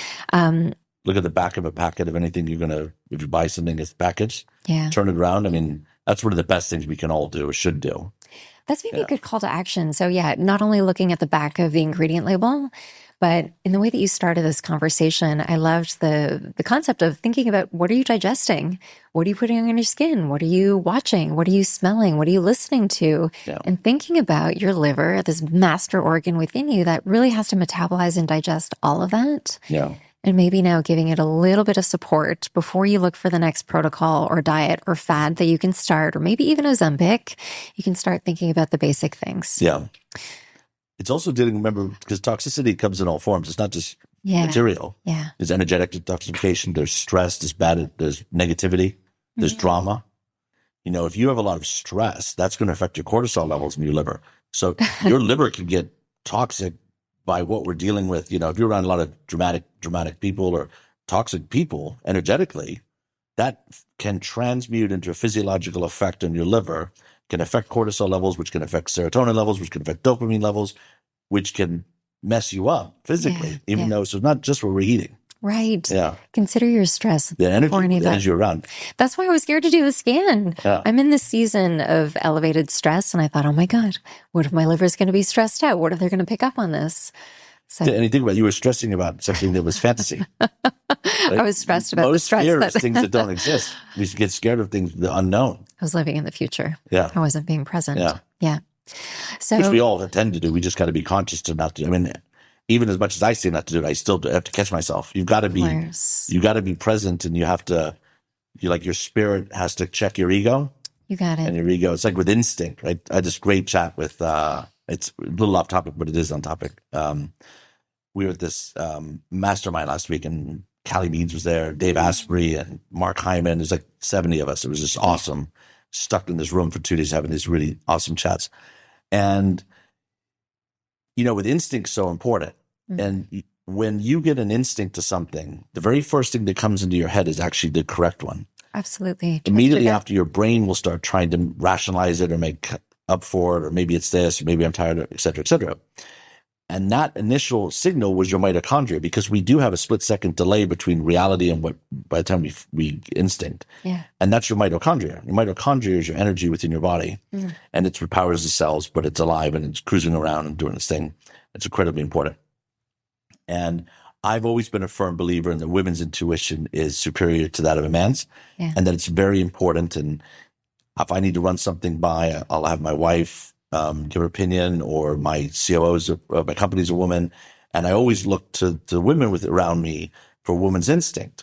Um, Look at the back of a packet of anything you're going to, if you buy something that's packaged, yeah. turn it around. I mean, that's one of the best things we can all do or should do. That's maybe Yeah. a good call to action. So yeah, not only looking at the back of the ingredient label, but in the way that you started this conversation, I loved the the concept of thinking about what are you digesting? What are you putting on your skin? What are you watching? What are you smelling? What are you listening to? Yeah. And thinking about your liver, this master organ within you that really has to metabolize and digest all of that. Yeah. And maybe now giving it a little bit of support before you look for the next protocol or diet or fad that you can start, or maybe even Ozempic. You can start thinking about the basic things. Yeah. It's also dealing, remember, because toxicity comes in all forms. It's not just Yeah. material. Yeah. There's energetic detoxification. There's stress. There's bad. There's negativity. There's Mhm. drama. You know, if you have a lot of stress, that's going to affect your cortisol levels in your liver. So your liver can get toxic by what we're dealing with. You know, if you're around a lot of dramatic, dramatic people or toxic people energetically, that can transmute into a physiological effect on your liver can affect cortisol levels, which can affect serotonin levels, which can affect dopamine levels, which can mess you up physically, Yeah, even yeah. though so it's not just what we're eating. Right. Yeah. Consider your stress. The energy, before any of the that. energy around. That's why I was scared to do the scan. Yeah. I'm in this season of elevated stress, and I thought, oh my God, what if my liver is going to be stressed out? What if they're going to pick up on this? So And you think about it, you were stressing about something that was fantasy. I was stressed about Most the stress. fear That is things that don't exist. We get scared of things, the unknown. I was living in the future. Yeah. I wasn't being present. Yeah. Yeah. So Which we all tend to do. We just got to be conscious to not do. I mean, even as much as I say not to do it, I still have to catch myself. You've got to be, course. you got to be present, and you have to, you like your spirit has to check your ego, You got and it. your ego. It's like with instinct, right? I had this great chat with. uh It's a little off topic, but it is on topic. Um, we were at this um, mastermind last week, and Callie Means was there, Dave Asprey, and Mark Hyman. There's like seventy of us. It was just awesome. Stuck in this room for two days having these really awesome chats. And, you know, with instinct, so important. Mhm. And when you get an instinct to something, the very first thing that comes into your head is actually the correct one. Absolutely. Trust Immediately your gut. after, your brain will start trying to rationalize it or make up for it, or maybe it's this, or maybe I'm tired, et cetera, et cetera. And that initial signal was your mitochondria, because we do have a split second delay between reality and what, by the time we, we instinct. Yeah. And that's your mitochondria. Your mitochondria is your energy within your body, Mm. and it powers the cells, but it's alive and it's cruising around and doing its thing. It's incredibly important. And I've always been a firm believer in that women's intuition is superior to that of a man's, Yeah. and that it's very important. And if I need to run something by, I'll have my wife um, give her opinion, or my C O Os, uh, my company's a woman. And I always look to the women with around me for women's instinct.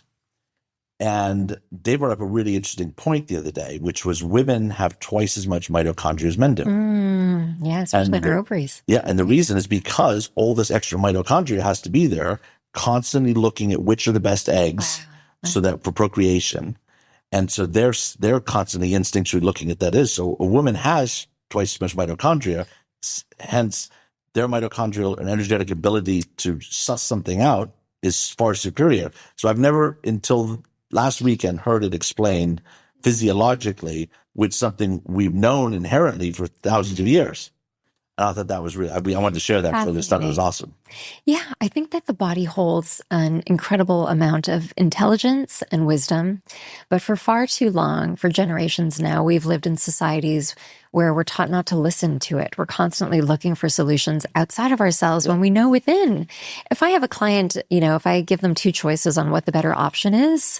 And Dave brought up a really interesting point the other day, which was women have twice as much mitochondria as men do. Mm, yeah, especially And in our the- ovaries. Yeah. And the reason is because all this extra mitochondria has to be there, constantly looking at which are the best eggs, Wow. so that for procreation. And so they're, they're constantly instinctually looking at that is. So a woman has twice as much mitochondria, s- hence their mitochondrial and energetic ability to suss something out is far superior. So I've never until last weekend heard it explained physiologically with something we've known inherently for thousands of years. And I thought that was really, I, I wanted to share that. So I just thought it was awesome. Yeah, I think that the body holds an incredible amount of intelligence and wisdom. But for far too long, for generations now, we've lived in societies where we're taught not to listen to it. We're constantly looking for solutions outside of ourselves when we know within. If I have a client, you know, if I give them two choices on what the better option is,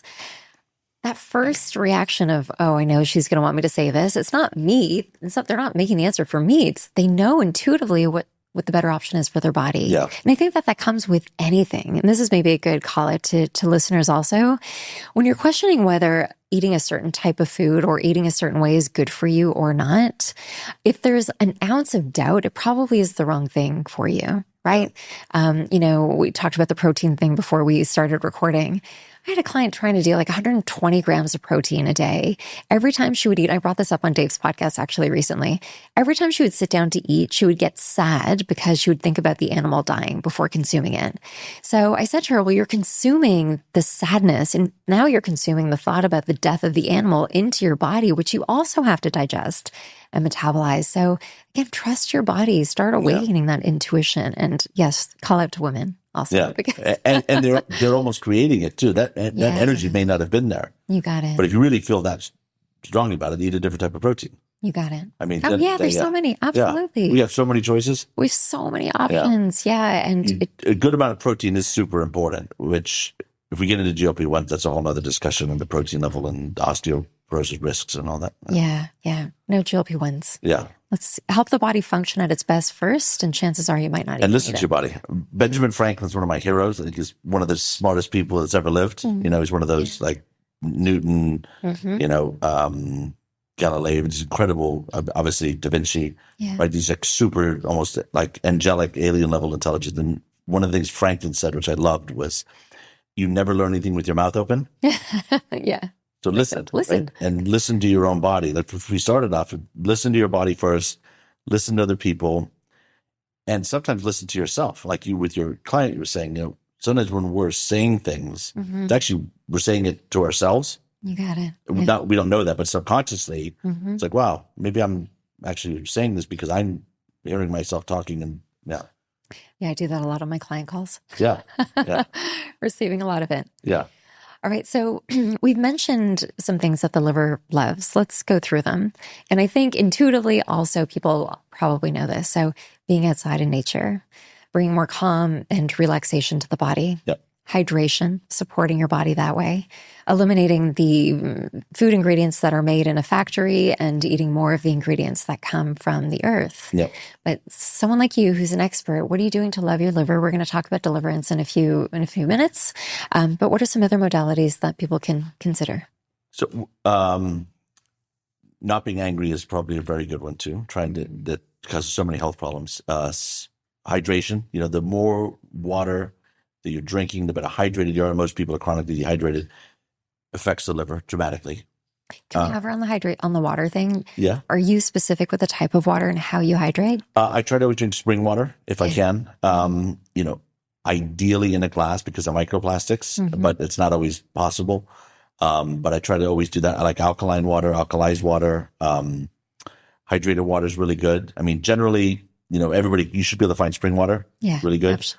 that first reaction of, oh, I know she's going to want me to say this. It's not me. It's not, they're not making the answer for me. It's, they know intuitively what, what the better option is for their body. Yeah. And I think that that comes with anything. And this is maybe a good call out to, to listeners also. When you're questioning whether eating a certain type of food or eating a certain way is good for you or not, if there's an ounce of doubt, it probably is the wrong thing for you, right? Um, you know, we talked about the protein thing before we started recording. I had a client trying to do like one hundred twenty grams of protein a day. Every time she would eat, I brought this up on Dave's podcast actually recently. Every time she would sit down to eat, she would get sad because she would think about the animal dying before consuming it. So I said to her, well, you're consuming the sadness, and now you're consuming the thought about the death of the animal into your body, which you also have to digest and metabolize. So again, trust your body, start awakening yeah. that intuition. And yes, call out to women. Also, yeah, because and and they're they're almost creating it too. That that yeah. energy may not have been there. You got it. But if you really feel that strongly about it, eat a different type of protein. You got it. I mean, oh that, yeah, that, there's yeah. so many. Absolutely, yeah. We have so many choices. We have so many options. Yeah, yeah. and you, it, a good amount of protein is super important. Which, if we get into G L P one, that's a whole other discussion on the protein level and osteoporosis risks and all that. Yeah, yeah. No G L P ones. Yeah. Let's help the body function at its best first, and chances are you might not. And listen to your body. Benjamin Franklin's one of my heroes. I think he's one of the smartest people that's ever lived. Mm-hmm. You know, he's one of those yeah. like Newton, mm-hmm. you know, um, Galileo. He's incredible. Obviously, Da Vinci. Yeah. Right? These like super, almost like angelic, alien level intelligence. And one of the things Franklin said, which I loved, was, "You never learn anything with your mouth open." yeah. So listen, listen, right? And listen to your own body. Like if we started off, listen to your body first, listen to other people, and sometimes listen to yourself. Like you with your client, you were saying, you know, sometimes when we're saying things, mm-hmm. it's actually we're saying it to ourselves. You got it. We, Yeah. not, we don't know that, but subconsciously, Mm-hmm. it's like, wow, maybe I'm actually saying this because I'm hearing myself talking and yeah. Yeah, I do that a lot on my client calls. Yeah. Yeah. Receiving a lot of it. Yeah. All right. So we've mentioned some things that the liver loves. Let's go through them. And I think intuitively also people probably know this. So being outside in nature, bringing more calm and relaxation to the body. Yep. Hydration, supporting your body that way, eliminating the food ingredients that are made in a factory and eating more of the ingredients that come from the earth. Yep. But someone like you who's an expert, what are you doing to love your liver? We're going to talk about deliverance in a few in a few minutes. Um, but what are some other modalities that people can consider? So um, not being angry is probably a very good one too, trying to, that causes so many health problems. Uh, hydration, you know, the more water that you're drinking, the better hydrated you are. Most people are chronically dehydrated. Affects the liver dramatically. Can Uh, we have her on the hydrate on the water thing? Yeah. Are you specific with the type of water and how you hydrate? Uh, I try to always drink spring water if I can. Um, you know, ideally in a glass because of microplastics, Mhm. but it's not always possible. Um, but I try to always do that. I like alkaline water, alkalized water. Um, hydrated water is really good. I mean, generally, you know, everybody, you should be able to find spring water. Yeah. Really good. Abs-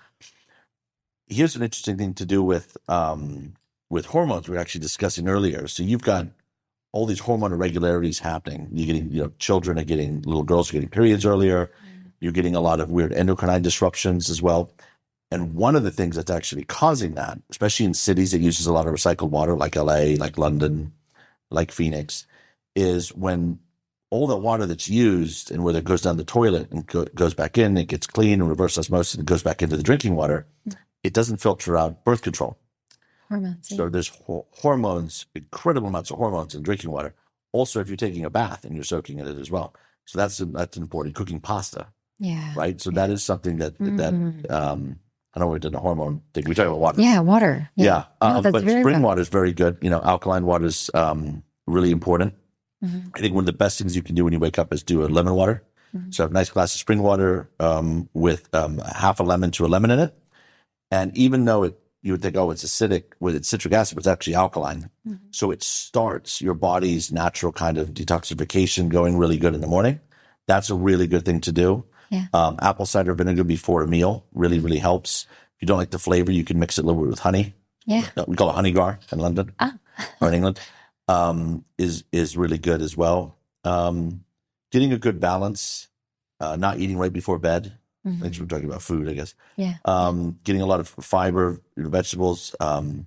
Here's an interesting thing to do with um, with hormones we were actually discussing earlier. So you've got all these hormone irregularities happening. You're getting, you know, children are getting, little girls are getting periods earlier. You're getting a lot of weird endocrine disruptions as well. And one of the things that's actually causing that, especially in cities that uses a lot of recycled water, like L A, like London, like Phoenix, is when all the water that's used and whether it goes down the toilet and go, goes back in, it gets clean and reverse osmosis and goes back into the drinking water, it doesn't filter out birth control. Hormones. So there's ho- hormones, incredible amounts of hormones in drinking water. Also, if you're taking a bath and you're soaking in it as well. So that's that's important. Cooking pasta, Yeah. right? So that is something that that Mhm. um, I know we did a hormone thing. We talk about water. Yeah, water. Yeah, No, um, that's but very spring good. water is very good. You know, alkaline water is um, really important. Mhm. I think one of the best things you can do when you wake up is do a lemon water. Mhm. So have a nice glass of spring water um, with um, half a lemon to a lemon in it. And even though it, you would think, oh, it's acidic with its citric acid, but it's actually alkaline. Mhm. So it starts your body's natural kind of detoxification going really good in the morning. That's a really good thing to do. Yeah. Um, apple cider vinegar before a meal really, really helps. If you don't like the flavor, you can mix it a little bit with honey. Yeah. We call it honey gar in London Ah. or in England. Um, is is really good as well. Um, getting a good balance, uh, not eating right before bed. Mhm. Thanks for talking about food, I guess. Yeah. Um, getting a lot of fiber, vegetables, um,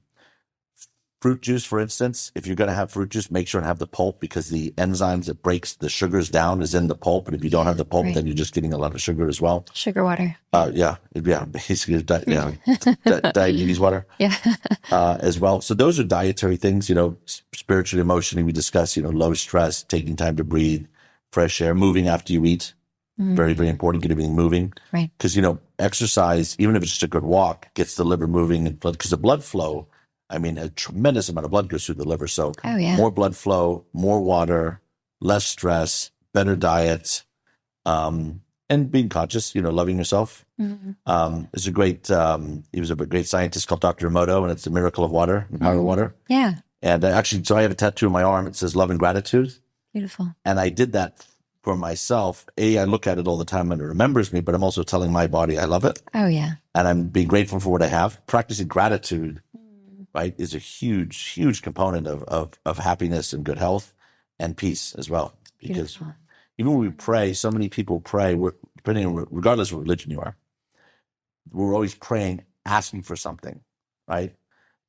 fruit juice, for instance. If you're going to have fruit juice, make sure to have the pulp because the enzymes that breaks the sugars down is in the pulp. And if you don't have the pulp, Right. then you're just getting a lot of sugar as well. Sugar water. Uh, yeah, yeah, basically, di- yeah, di- diabetes water Yeah. uh, as well. So those are dietary things, you know, s- spiritually, emotionally. We discuss, you know, low stress, taking time to breathe, fresh air, moving after you eat. Mhm. Very, very important. Get everything moving. Right. Because, you know, exercise, even if it's just a good walk, gets the liver moving and blood, because the blood flow, I mean, a tremendous amount of blood goes through the liver. So Oh, yeah. more blood flow, more water, less stress, better diet, um, and being conscious, you know, loving yourself. Mhm. Um, there's a great, um, he was a great scientist called Doctor Emoto, and it's the miracle of water, the power of Mhm. water. Yeah. And uh, actually, so I have a tattoo on my arm. It says love and gratitude. Beautiful. And I did that for myself. A, I look at it all the time and it remembers me, but I'm also telling my body I love it. Oh, yeah. And I'm being grateful for what I have. Practicing gratitude, right, is a huge, huge component of, of, of happiness and good health and peace as well. Because Beautiful. even when we pray, so many people pray, we're, depending on, regardless of what religion you are, we're always praying, asking for something, right?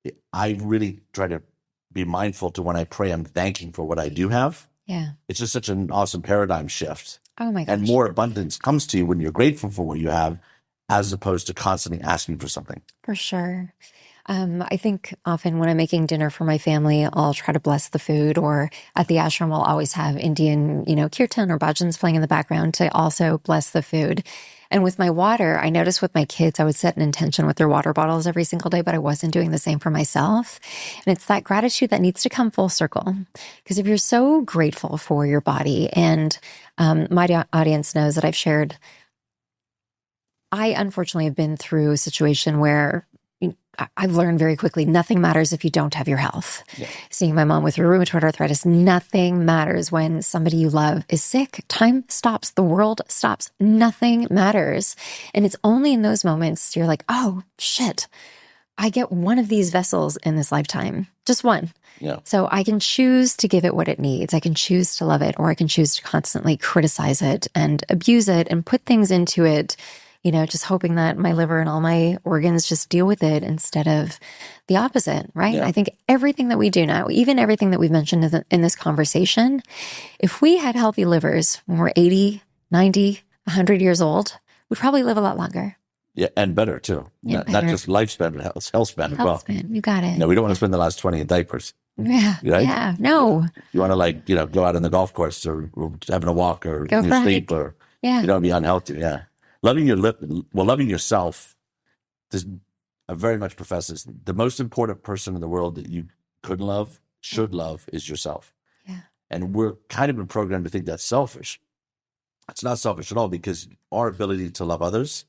I really try to be mindful to when I pray, I'm thanking for what I do have. Yeah. It's just such an awesome paradigm shift. Oh, my gosh. And more abundance comes to you when you're grateful for what you have, as opposed to constantly asking for something. For sure. Um, I think often when I'm making dinner for my family, I'll try to bless the food, or at the ashram, I'll always have Indian, you know, kirtan or bhajans playing in the background to also bless the food. And with my water, I noticed with my kids, I would set an intention with their water bottles every single day, but I wasn't doing the same for myself. And it's that gratitude that needs to come full circle. Because if you're so grateful for your body, and um, my di- audience knows that I've shared, I unfortunately have been through a situation where I- I've learned very quickly, nothing matters if you don't have your health. Yeah. Seeing my mom with rheumatoid arthritis, nothing matters when somebody you love is sick. Time stops. The world stops. Nothing matters. And it's only in those moments you're like, oh, shit, I get one of these vessels in this lifetime, just one. Yeah. So I can choose to give it what it needs. I can choose to love it, or I can choose to constantly criticize it and abuse it and put things into it, you know, just hoping that my liver and all my organs just deal with it instead of the opposite, right? Yeah. I think everything that we do now, even everything that we've mentioned in, the, in this conversation, if we had healthy livers when we're eighty, ninety, one hundred years old, we'd probably live a lot longer. Yeah, and better too. Yeah, not, better. not just lifespan, but health, health span as well. Health span, you got it. No, we don't want to spend the last twenty in diapers. Yeah, Right? yeah, no. You want to like, you know, go out on the golf course or, or having a walk or Go in for your a sleep hike. or, Yeah. you don't be unhealthy. Yeah. Loving your lip, well, loving yourself, this, I very much profess this. The most important person in the world that you could love, should love, is yourself. Yeah. And we're kind of been programmed to think that's selfish. It's not selfish at all, because our ability to love others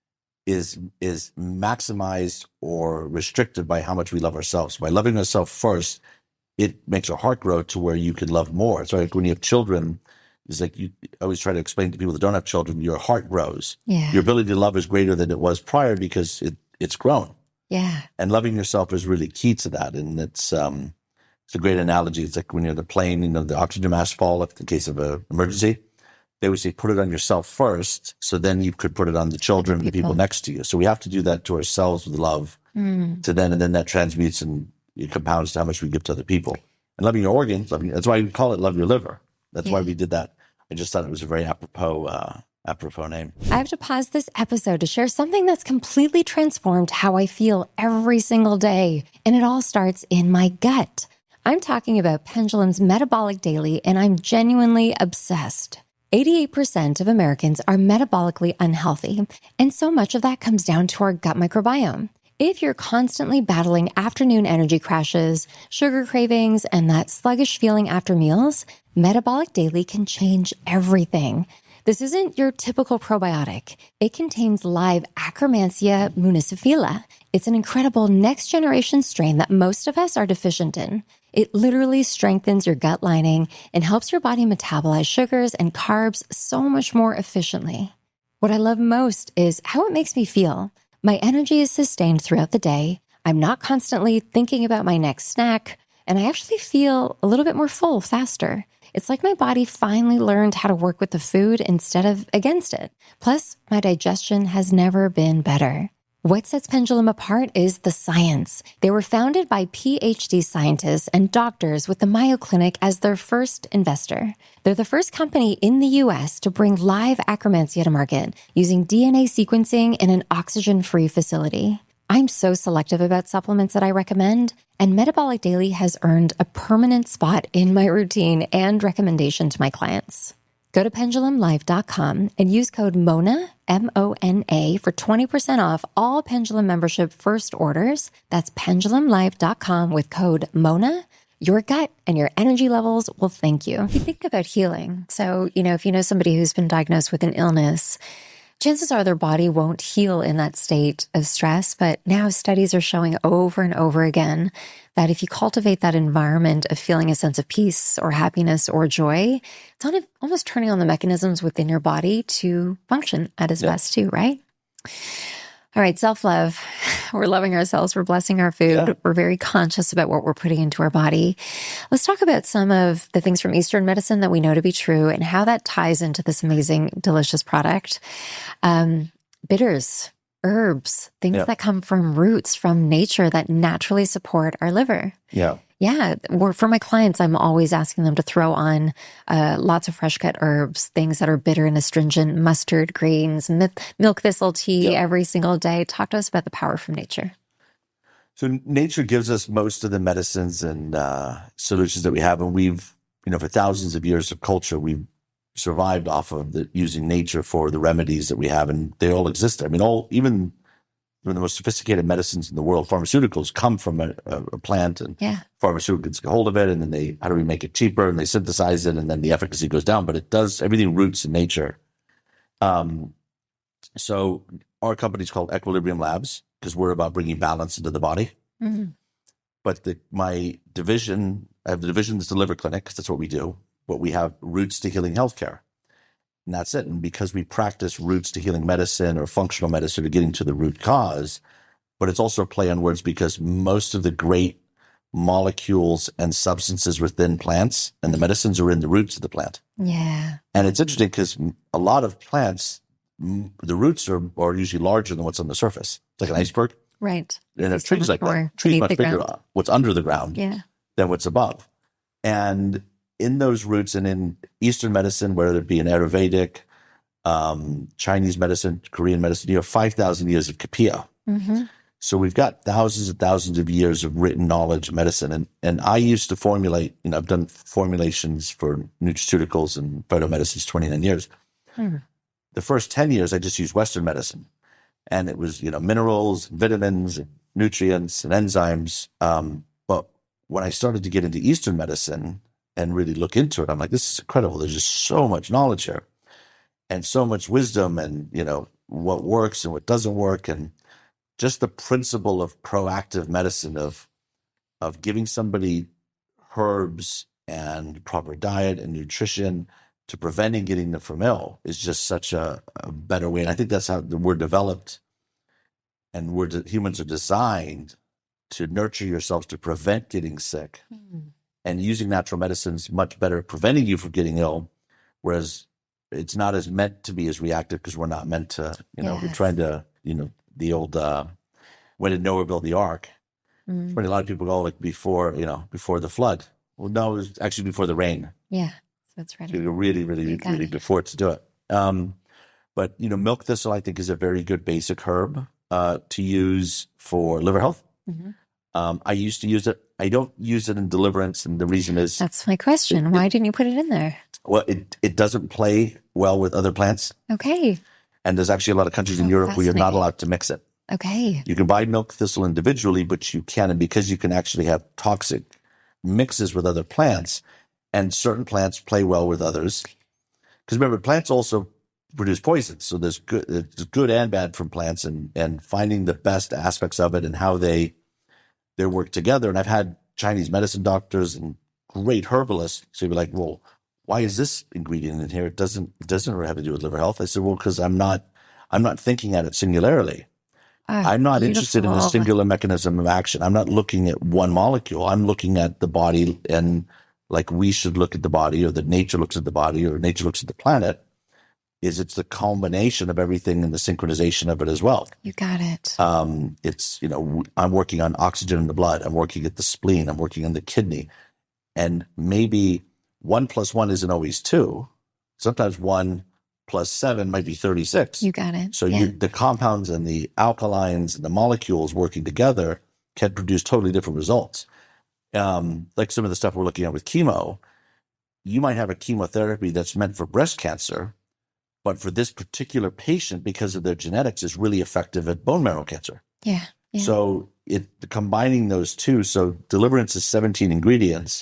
is is maximized or restricted by how much we love ourselves. By loving ourselves first, it makes our heart grow to where you can love more. So like when you have children, it's like you I always try to explain to people that don't have children, your heart grows. Yeah. Your ability to love is greater than it was prior because it, it's grown. Yeah. And loving yourself is really key to that. And it's um it's a great analogy. It's like when you're in the plane, you know, the oxygen mask fall if in case of an emergency. They would say, put it on yourself first, so then you could put it on the children and the people next to you. So we have to do that to ourselves with love Mm. to then, and then that transmutes and it compounds to how much we give to other people. And loving your organs, loving, that's why we call it love your liver. That's Yeah. why we did that. I just thought it was a very apropos, uh, apropos name. I have to pause this episode to share something that's completely transformed how I feel every single day. And it all starts in my gut. I'm talking about Pendulum's Metabolic Daily, and I'm genuinely obsessed. eighty-eight percent of Americans are metabolically unhealthy, and so much of that comes down to our gut microbiome. If you're constantly battling afternoon energy crashes, sugar cravings, and that sluggish feeling after meals, Metabolic Daily can change everything. This isn't your typical probiotic. It contains live Akkermansia muciniphila. It's an incredible next-generation strain that most of us are deficient in. It literally strengthens your gut lining and helps your body metabolize sugars and carbs so much more efficiently. What I love most is how it makes me feel. My energy is sustained throughout the day. I'm not constantly thinking about my next snack, and I actually feel a little bit more full faster. It's like my body finally learned how to work with the food instead of against it. Plus, my digestion has never been better. What sets Pendulum apart is the science. They were founded by PhD scientists and doctors with the Mayo Clinic as their first investor. They're the first company in the U S to bring live Akkermansia to market using D N A sequencing in an oxygen-free facility. I'm so selective about supplements that I recommend, and Metabolic Daily has earned a permanent spot in my routine and recommendation to my clients. Go to pendulum live dot com and use code MONA, M O N A, for twenty percent off all Pendulum membership first orders. That's pendulum live dot com with code MONA. Your gut and your energy levels will thank you. You think about healing. So, you know, if you know somebody who's been diagnosed with an illness, chances are their body won't heal in that state of stress. But now studies are showing over and over again that if you cultivate that environment of feeling a sense of peace or happiness or joy, it's on almost turning on the mechanisms within your body to function at its Yeah. best too, right? All right, self-love. We're loving ourselves. We're blessing our food. Yeah. We're very conscious about what we're putting into our body. Let's talk about some of the things from Eastern medicine that we know to be true and how that ties into this amazing, delicious product. Um, bitters, herbs, things Yeah. that come from roots from nature that naturally support our liver. Yeah. Yeah, we're, for my clients, I'm always asking them to throw on uh, lots of fresh cut herbs, things that are bitter and astringent, mustard greens, mi- milk thistle tea Yeah. every single day. Talk to us about the power from nature. So nature gives us most of the medicines and uh, solutions that we have. And we've, you know, for thousands of years of culture, we've survived off of the, using nature for the remedies that we have. And they all exist. I mean, all, even the most sophisticated medicines in the world, pharmaceuticals, come from a, a, a plant, and Yeah. pharmaceuticals get hold of it, and then they, how do we make it cheaper? And they synthesize it, and then the efficacy goes down. But it does, everything roots in nature. Um, so our company is called Equilibrium Labs. because we're about bringing balance into the body. Mm-hmm. But the, my division, I have the division that's the liver clinic, because that's what we do. But we have roots to healing healthcare. And that's it. And because we practice roots to healing medicine or functional medicine or getting to the root cause, but it's also a play on words because most of the great molecules and substances within plants and the medicines are in the roots of the plant. Yeah. And it's interesting because a lot of plants, the roots are, are usually larger than what's on the surface. It's like an iceberg. Right. And a So tree's much like that. more Tree's beneath much the bigger ground. what's under the ground Yeah. than what's above. And in those roots and in Eastern medicine, whether it be in Ayurvedic, um, Chinese medicine, Korean medicine, you have five thousand years of kapia. Mm-hmm. So we've got thousands and thousands of years of written knowledge of medicine. And, and I used to formulate, you know, I've done formulations for nutraceuticals and phytomedicines twenty-nine years. Hmm. The first ten years, I just used Western medicine. And it was, you know, minerals, vitamins, and nutrients, and enzymes. Um, but when I started to get into Eastern medicine and really look into it, I'm like, this is incredible. There's just so much knowledge here and so much wisdom and, you know, what works and what doesn't work. And just the principle of proactive medicine of, of giving somebody herbs and proper diet and nutrition to preventing getting them from ill is just such a, a better way. And I think that's how we're developed and we're de- humans are designed to nurture yourselves to prevent getting sick. Mm. And using natural medicines much better at preventing you from getting ill, whereas it's not as meant to be as reactive because we're not meant to, you know, we're Yes. trying to, you know, the old, uh, when did Noah build the ark? Mm. When a lot of people go like before, you know, before the flood. Well, no, it was actually before the rain. Yeah. So it's ready. So really, really, You got really it. before to do it. Um, but, you know, milk thistle, I think, is a very good basic herb uh, to use for liver health. Mm-hmm. Um, I used to use it. I don't use it in deliverance. And the reason is, That's my question. It- Why didn't you put it in there? well, it, it doesn't play well with other plants. Okay. And there's actually a lot of countries in Oh, Europe where you're not fascinating. allowed to mix it. Okay. You can buy milk thistle individually, but you can, and because you can actually have toxic mixes with other plants, and certain plants play well with others. Because remember, plants also produce poisons, so there's good, there's good and bad from plants, and and finding the best aspects of it and how they they work together. And I've had Chinese medicine doctors and great herbalists say, so like, well, why is this ingredient in here? It doesn't it doesn't have to do with liver health. I said, well, because I'm not I'm not thinking at it singularly. Ah, I'm not interested in a beautiful. singular mechanism of action. I'm not looking at one molecule. I'm looking at the body, and like we should look at the body, or that nature looks at the body, or nature looks at the planet, is it's the combination of everything and the synchronization of it as well. You got it. Um, it's, you know, I'm working on oxygen in the blood. I'm working at the spleen. I'm working on the kidney. And maybe one plus one isn't always two. Sometimes one plus seven might be thirty-six. You got it. So Yeah. you, the compounds and the alkalines and the molecules working together can produce totally different results. Um, like some of the stuff we're looking at with chemo, you might have a chemotherapy that's meant for breast cancer, but for this particular patient, because of their genetics, is really effective at bone marrow cancer. Yeah. Yeah. So it combining those two. So Deliverance is seventeen ingredients,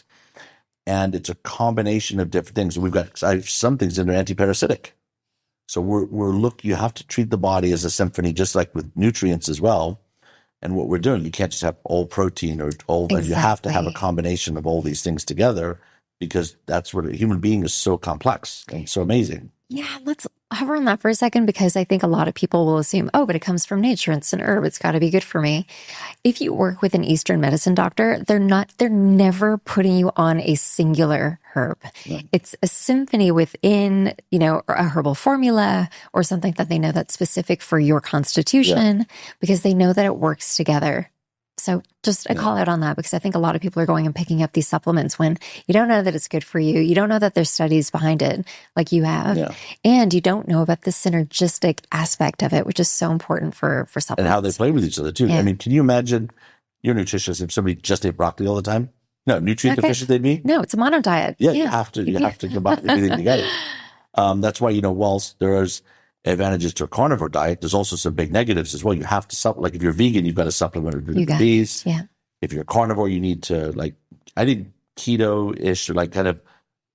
and it's a combination of different things. We've got I have some things that are antiparasitic. So we're we're look. You have to treat the body as a symphony, just like with nutrients as well. And what we're doing, you can't just have all protein or all. You have to have a Exactly. combination of all these things together, because that's what a human being is so complex and so amazing. Yeah, let's hover on that for a second, because I think a lot of people will assume, oh, but it comes from nature. It's an herb. It's got to be good for me. If you work with an Eastern medicine doctor, they're not, they're never putting you on a singular herb. Yeah. It's a symphony within, you know, a herbal formula or something that they know that's specific for your constitution, because they know that it works together. So just a Yeah. call out on that, because I think a lot of people are going and picking up these supplements when you don't know that it's good for you. You don't know that there's studies behind it like you have. Yeah. And you don't know about the synergistic aspect of it, which is so important for, for And supplements. how they play with each other too. Yeah. I mean, can you imagine you're nutritious if somebody just ate broccoli all the time? No, nutrient Okay. deficient they'd be. No, it's a mono diet. Yeah, you have to you Yeah. have to combine everything together. Um, that's why, you know, whilst there's advantages to a carnivore diet, there's also some big negatives as well. You have to supplement. Like if you're vegan, you've got to supplement with You vitamin got B's. Yeah. If you're a carnivore, you need to, like, I think keto-ish or like kind of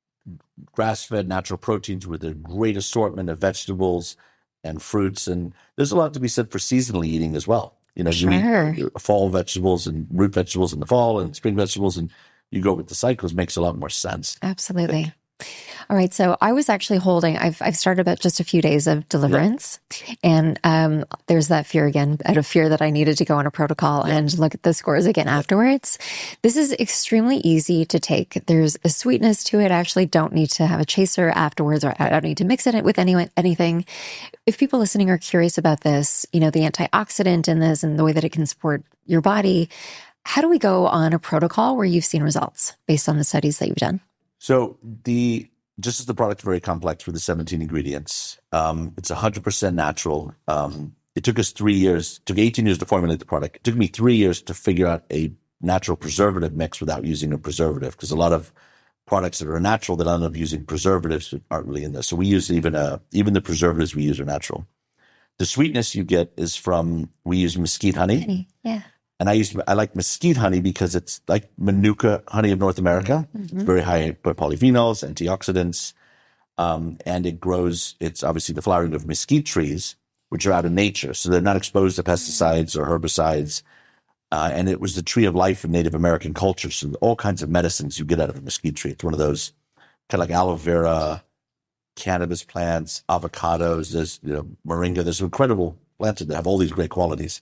grass-fed natural proteins with a great assortment of vegetables and fruits. And there's a lot to be said for seasonally eating as well. You know, Sure. you eat fall vegetables and root vegetables in the fall and spring vegetables, and you go with the cycles, makes a lot more sense. Absolutely. All right. So I was actually holding, I've, I've started about just a few days of deliverance. Yeah. And um, there's that fear again, out of fear that I needed to go on a protocol yeah. and look at the scores again yeah. afterwards. This is extremely easy to take. There's a sweetness to it. I actually don't need to have a chaser afterwards, or I don't need to mix it with any, anything. If people listening are curious about this, you know, the antioxidant in this and the way that it can support your body, how do we go on a protocol where you've seen results based on the studies that you've done? So the just as the product's very complex with the seventeen ingredients, um, it's one hundred percent natural. Um, it took us three years, it took eighteen years to formulate the product. It took me three years to figure out a natural preservative mix without using a preservative, because a lot of products that are natural that end up using preservatives aren't really in there. So we use even a, even the preservatives we use are natural. The sweetness you get is from, we use mesquite honey. honey. Yeah. And I use I like mesquite honey because it's like Manuka honey of North America. Mm-hmm. It's very high in polyphenols, antioxidants, um, and it grows. It's obviously the flowering of mesquite trees, which are out in nature, so they're not exposed to pesticides or herbicides. Uh, and it was the tree of life in Native American culture, so all kinds of medicines you get out of a mesquite tree. It's one of those kind of like aloe vera, cannabis plants, avocados. There's you know moringa. There's incredible plants that have all these great qualities.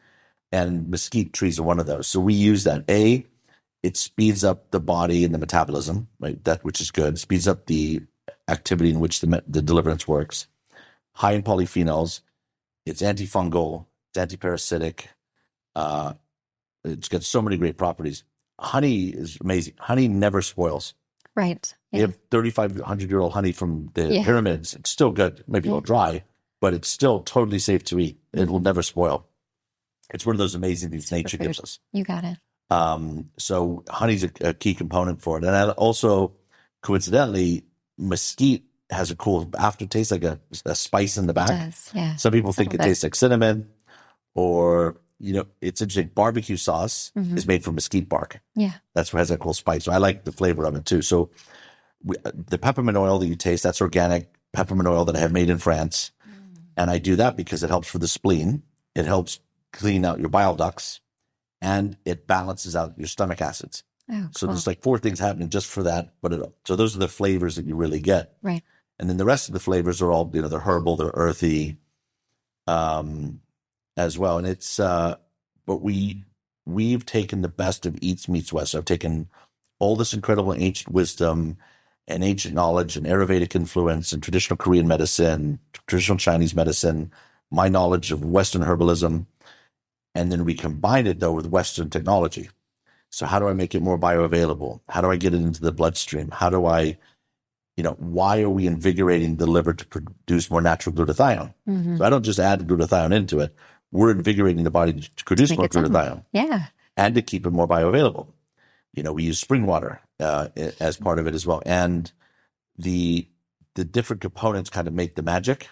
And mesquite trees are one of those. So we use that. A, it speeds up the body and the metabolism, right? That which is good. Speeds up the activity in which the the deliverance works. High in polyphenols. It's antifungal. It's antiparasitic. Uh, it's got so many great properties. Honey is amazing. Honey never spoils. Right. Yeah. You have thirty-five hundred year old honey from the yeah. pyramids. It's still good. Maybe yeah. a little dry, but it's still totally safe to eat. It will never spoil. It's one of those amazing things Super nature food. gives us. You got it. Um, so honey's a, a key component for it. And I also, coincidentally, mesquite has a cool aftertaste, like a, a spice in the back. It does, yeah. Some people think it bit. tastes like cinnamon, or, you know, it's interesting. Barbecue sauce mm-hmm. is made from mesquite bark. Yeah. That's what has that cool spice. So I like the flavor of it too. So we, the peppermint oil that you taste, that's organic peppermint oil that I have made in France. Mm. And I do that because it helps for the spleen. It helps clean out your bile ducts, and it balances out your stomach acids. Oh, so cool. there's like four things happening just for that. But it, so those are the flavors that you really get. Right. And then the rest of the flavors are all, you know, they're herbal, they're earthy, um, as well. And it's, uh, but we, we've taken the best of Eats Meets West. So I've taken all this incredible ancient wisdom and ancient knowledge and Ayurvedic influence and traditional Korean medicine, traditional Chinese medicine, my knowledge of Western herbalism. And then we combine it, though, with Western technology. So how do I make it more bioavailable? How do I get it into the bloodstream? How do I, you know, why are we invigorating the liver to produce more natural glutathione? Mm-hmm. So I don't just add glutathione into it. We're invigorating the body to produce more glutathione. Yeah. And to keep it more bioavailable. You know, we use spring water uh, as part of it as well. And the the different components kind of make the magic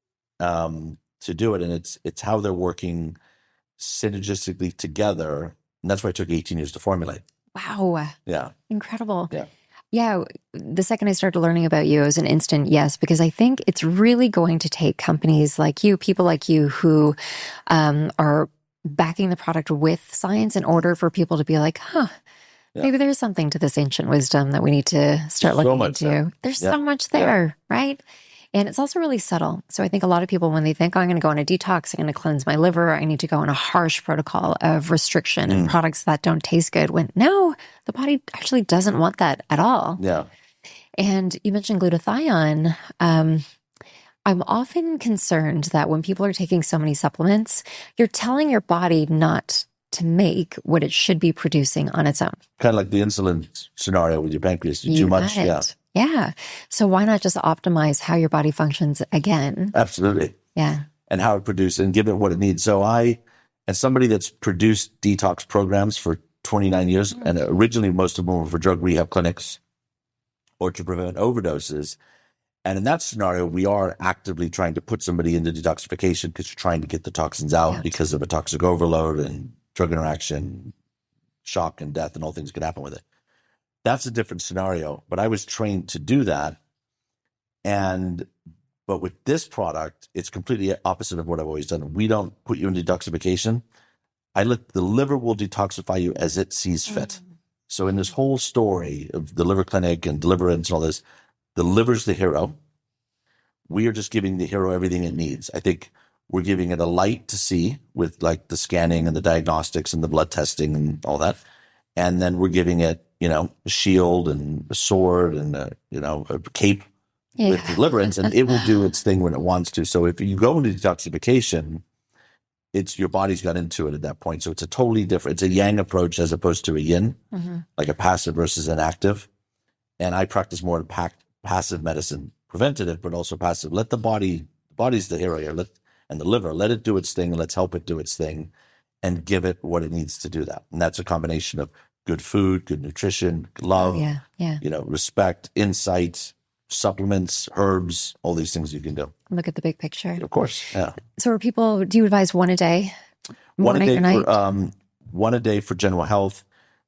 um, to do it. And it's it's how they're working synergistically together, and that's why it took eighteen years to formulate. Wow. Yeah. Incredible. Yeah. Yeah. The second I started learning about you, it was an instant yes, because I think it's really going to take companies like you, people like you who um, are backing the product with science in order for people to be like, huh, yeah. maybe there's something to this ancient wisdom that we need to start There's looking so into. There. There's yeah. so much there, yeah. right? And it's also really subtle. So I think a lot of people, when they think, oh, I'm going to go on a detox, I'm going to cleanse my liver, I need to go on a harsh protocol of restriction mm. and products that don't taste good, when no, the body actually doesn't want that at all. Yeah. And you mentioned glutathione. Um, I'm often concerned that when people are taking so many supplements, you're telling your body not to make what it should be producing on its own. Kind of like the insulin scenario with your pancreas. You too much. It. Yeah. Yeah. So why not just optimize how your body functions again? Absolutely. Yeah. And how it produces and give it what it needs. So I, as somebody that's produced detox programs for twenty-nine years, mm-hmm. and originally most of them were for drug rehab clinics or to prevent overdoses. And in that scenario, we are actively trying to put somebody into detoxification because you're trying to get the toxins out yeah. because of a toxic overload and drug interaction, shock and death, and all things could happen with it. That's a different scenario, but I was trained to do that. And, but with this product, it's completely opposite of what I've always done. We don't put you in detoxification I let the liver will detoxify you as it sees fit. Mm. So in this whole story of the liver clinic and deliverance and all this, the liver's the hero. We are just giving the hero everything it needs. I think we're giving it a light to see with like the scanning and the diagnostics and the blood testing and all that. And then we're giving it, you know, a shield and a sword and a, you know, a cape yeah. with deliverance, and it will do its thing when it wants to. So if you go into detoxification, it's your body's got into it at that point. So it's a totally different, it's a yang approach as opposed to a yin, mm-hmm. like a passive versus an active. And I practice more pack, passive medicine, preventative, but also passive. Let the body, the body's the hero here, let, and the liver, let it do its thing, and let's help it do its thing and give it what it needs to do that. And that's a combination of good food, good nutrition, love, oh, yeah, yeah. you know, respect, insight, supplements, herbs, all these things you can do. Look at the big picture. Of course, yeah. So are people, do you advise one a day? One a day, or night? For, um, one a day for general health.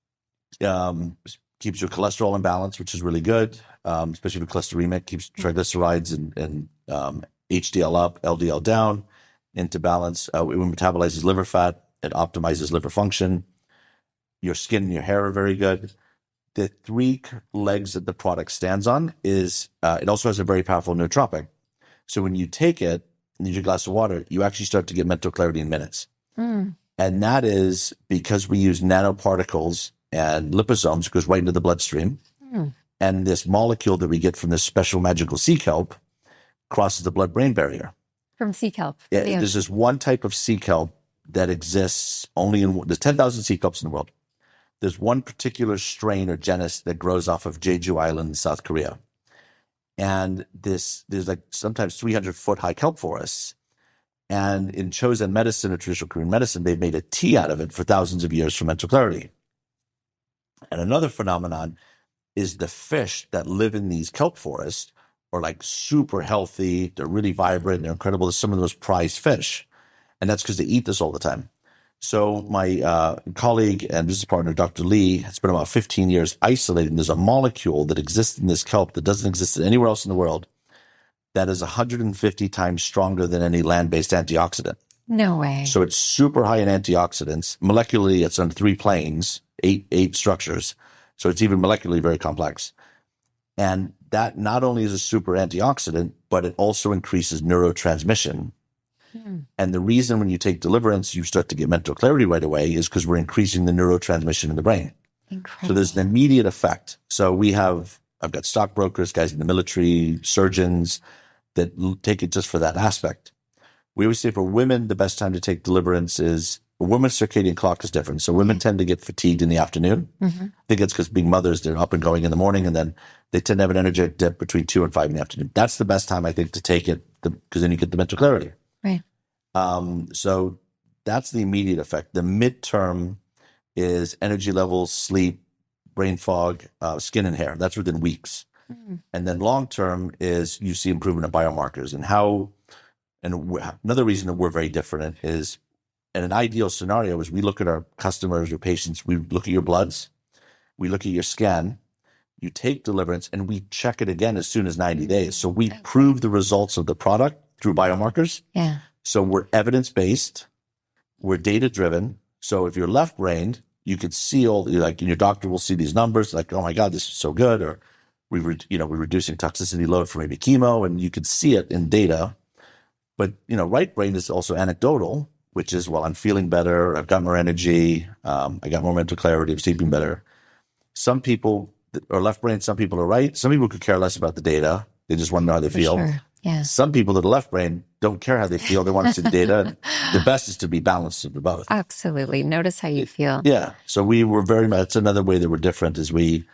Um, keeps your cholesterol in balance, which is really good, um, especially for cholesteremia. Keeps triglycerides and, and um, H D L up, L D L down into balance. Uh, it metabolizes liver fat. It optimizes liver function. Your skin and your hair are very good. The three legs that the product stands on is, uh, it also has a very powerful nootropic. So when you take it, and you drink a glass of water, you actually start to get mental clarity in minutes. Mm. And that is because we use nanoparticles and liposomes, it goes right into the bloodstream. Mm. And this molecule that we get from this special magical sea kelp crosses the blood-brain barrier. From sea kelp? Yeah, the there's this one type of sea kelp that exists only in, there's ten thousand sea kelps in the world. There's one particular strain or genus that grows off of Jeju Island in South Korea. And this, there's like sometimes three hundred foot high kelp forests. And in Chosen medicine or traditional Korean medicine, they've made a tea out of it for thousands of years for mental clarity. And another phenomenon is the fish that live in these kelp forests are like super healthy. They're really vibrant. They're incredible. They're some of the most prized fish. And that's because they eat this all the time. So my uh, colleague and business partner, Doctor Lee, has spent about fifteen years isolating. There's a molecule that exists in this kelp that doesn't exist anywhere else in the world that is one hundred fifty times stronger than any land-based antioxidant. No way. So it's super high in antioxidants. Molecularly, it's on three planes, eight eight structures. So it's even molecularly very complex. And that not only is a super antioxidant, but it also increases neurotransmission. Hmm. And the reason when you take deliverance, you start to get mental clarity right away is because we're increasing the neurotransmission in the brain. Incredible. So there's an immediate effect. So we have, I've got stockbrokers, guys in the military, surgeons that take it just for that aspect. We always say for women, the best time to take deliverance is, a woman's circadian clock is different. So women tend to get fatigued in the afternoon. Mm-hmm. I think it's because being mothers, they're up and going in the morning, and then they tend to have an energetic dip between two and five in the afternoon. That's the best time, I think, to take it, because then you get the mental clarity. Right. Um, so that's the immediate effect. The midterm is energy levels, sleep, brain fog, uh, skin and hair. That's within weeks. Mm-hmm. And then long term is you see improvement in biomarkers. And how, and w- another reason that we're very different is, in an ideal scenario is we look at our customers or patients, we look at your bloods, we look at your scan, you take deliverance, and we check it again as soon as ninety days. So we prove the results of the product through biomarkers. Yeah. So we're evidence-based, we're data-driven. So if you're left-brained, you could see all, like, and your doctor will see these numbers, like, oh my God, this is so good, or we, re- you know, we're reducing toxicity load for maybe chemo, and you could see it in data. But, you know, right brain is also anecdotal, which is, well, I'm feeling better, I've got more energy, um, I got more mental clarity, I'm sleeping better. Some people are left brain, some people are right. Some people could care less about the data. They just want to know how they For feel. Sure. Yeah. Some people that are left brain don't care how they feel. They want to see the data. The best is to be balanced of the both. Absolutely. Notice how you feel. Yeah. So we were very much, that's another way that we're different is we,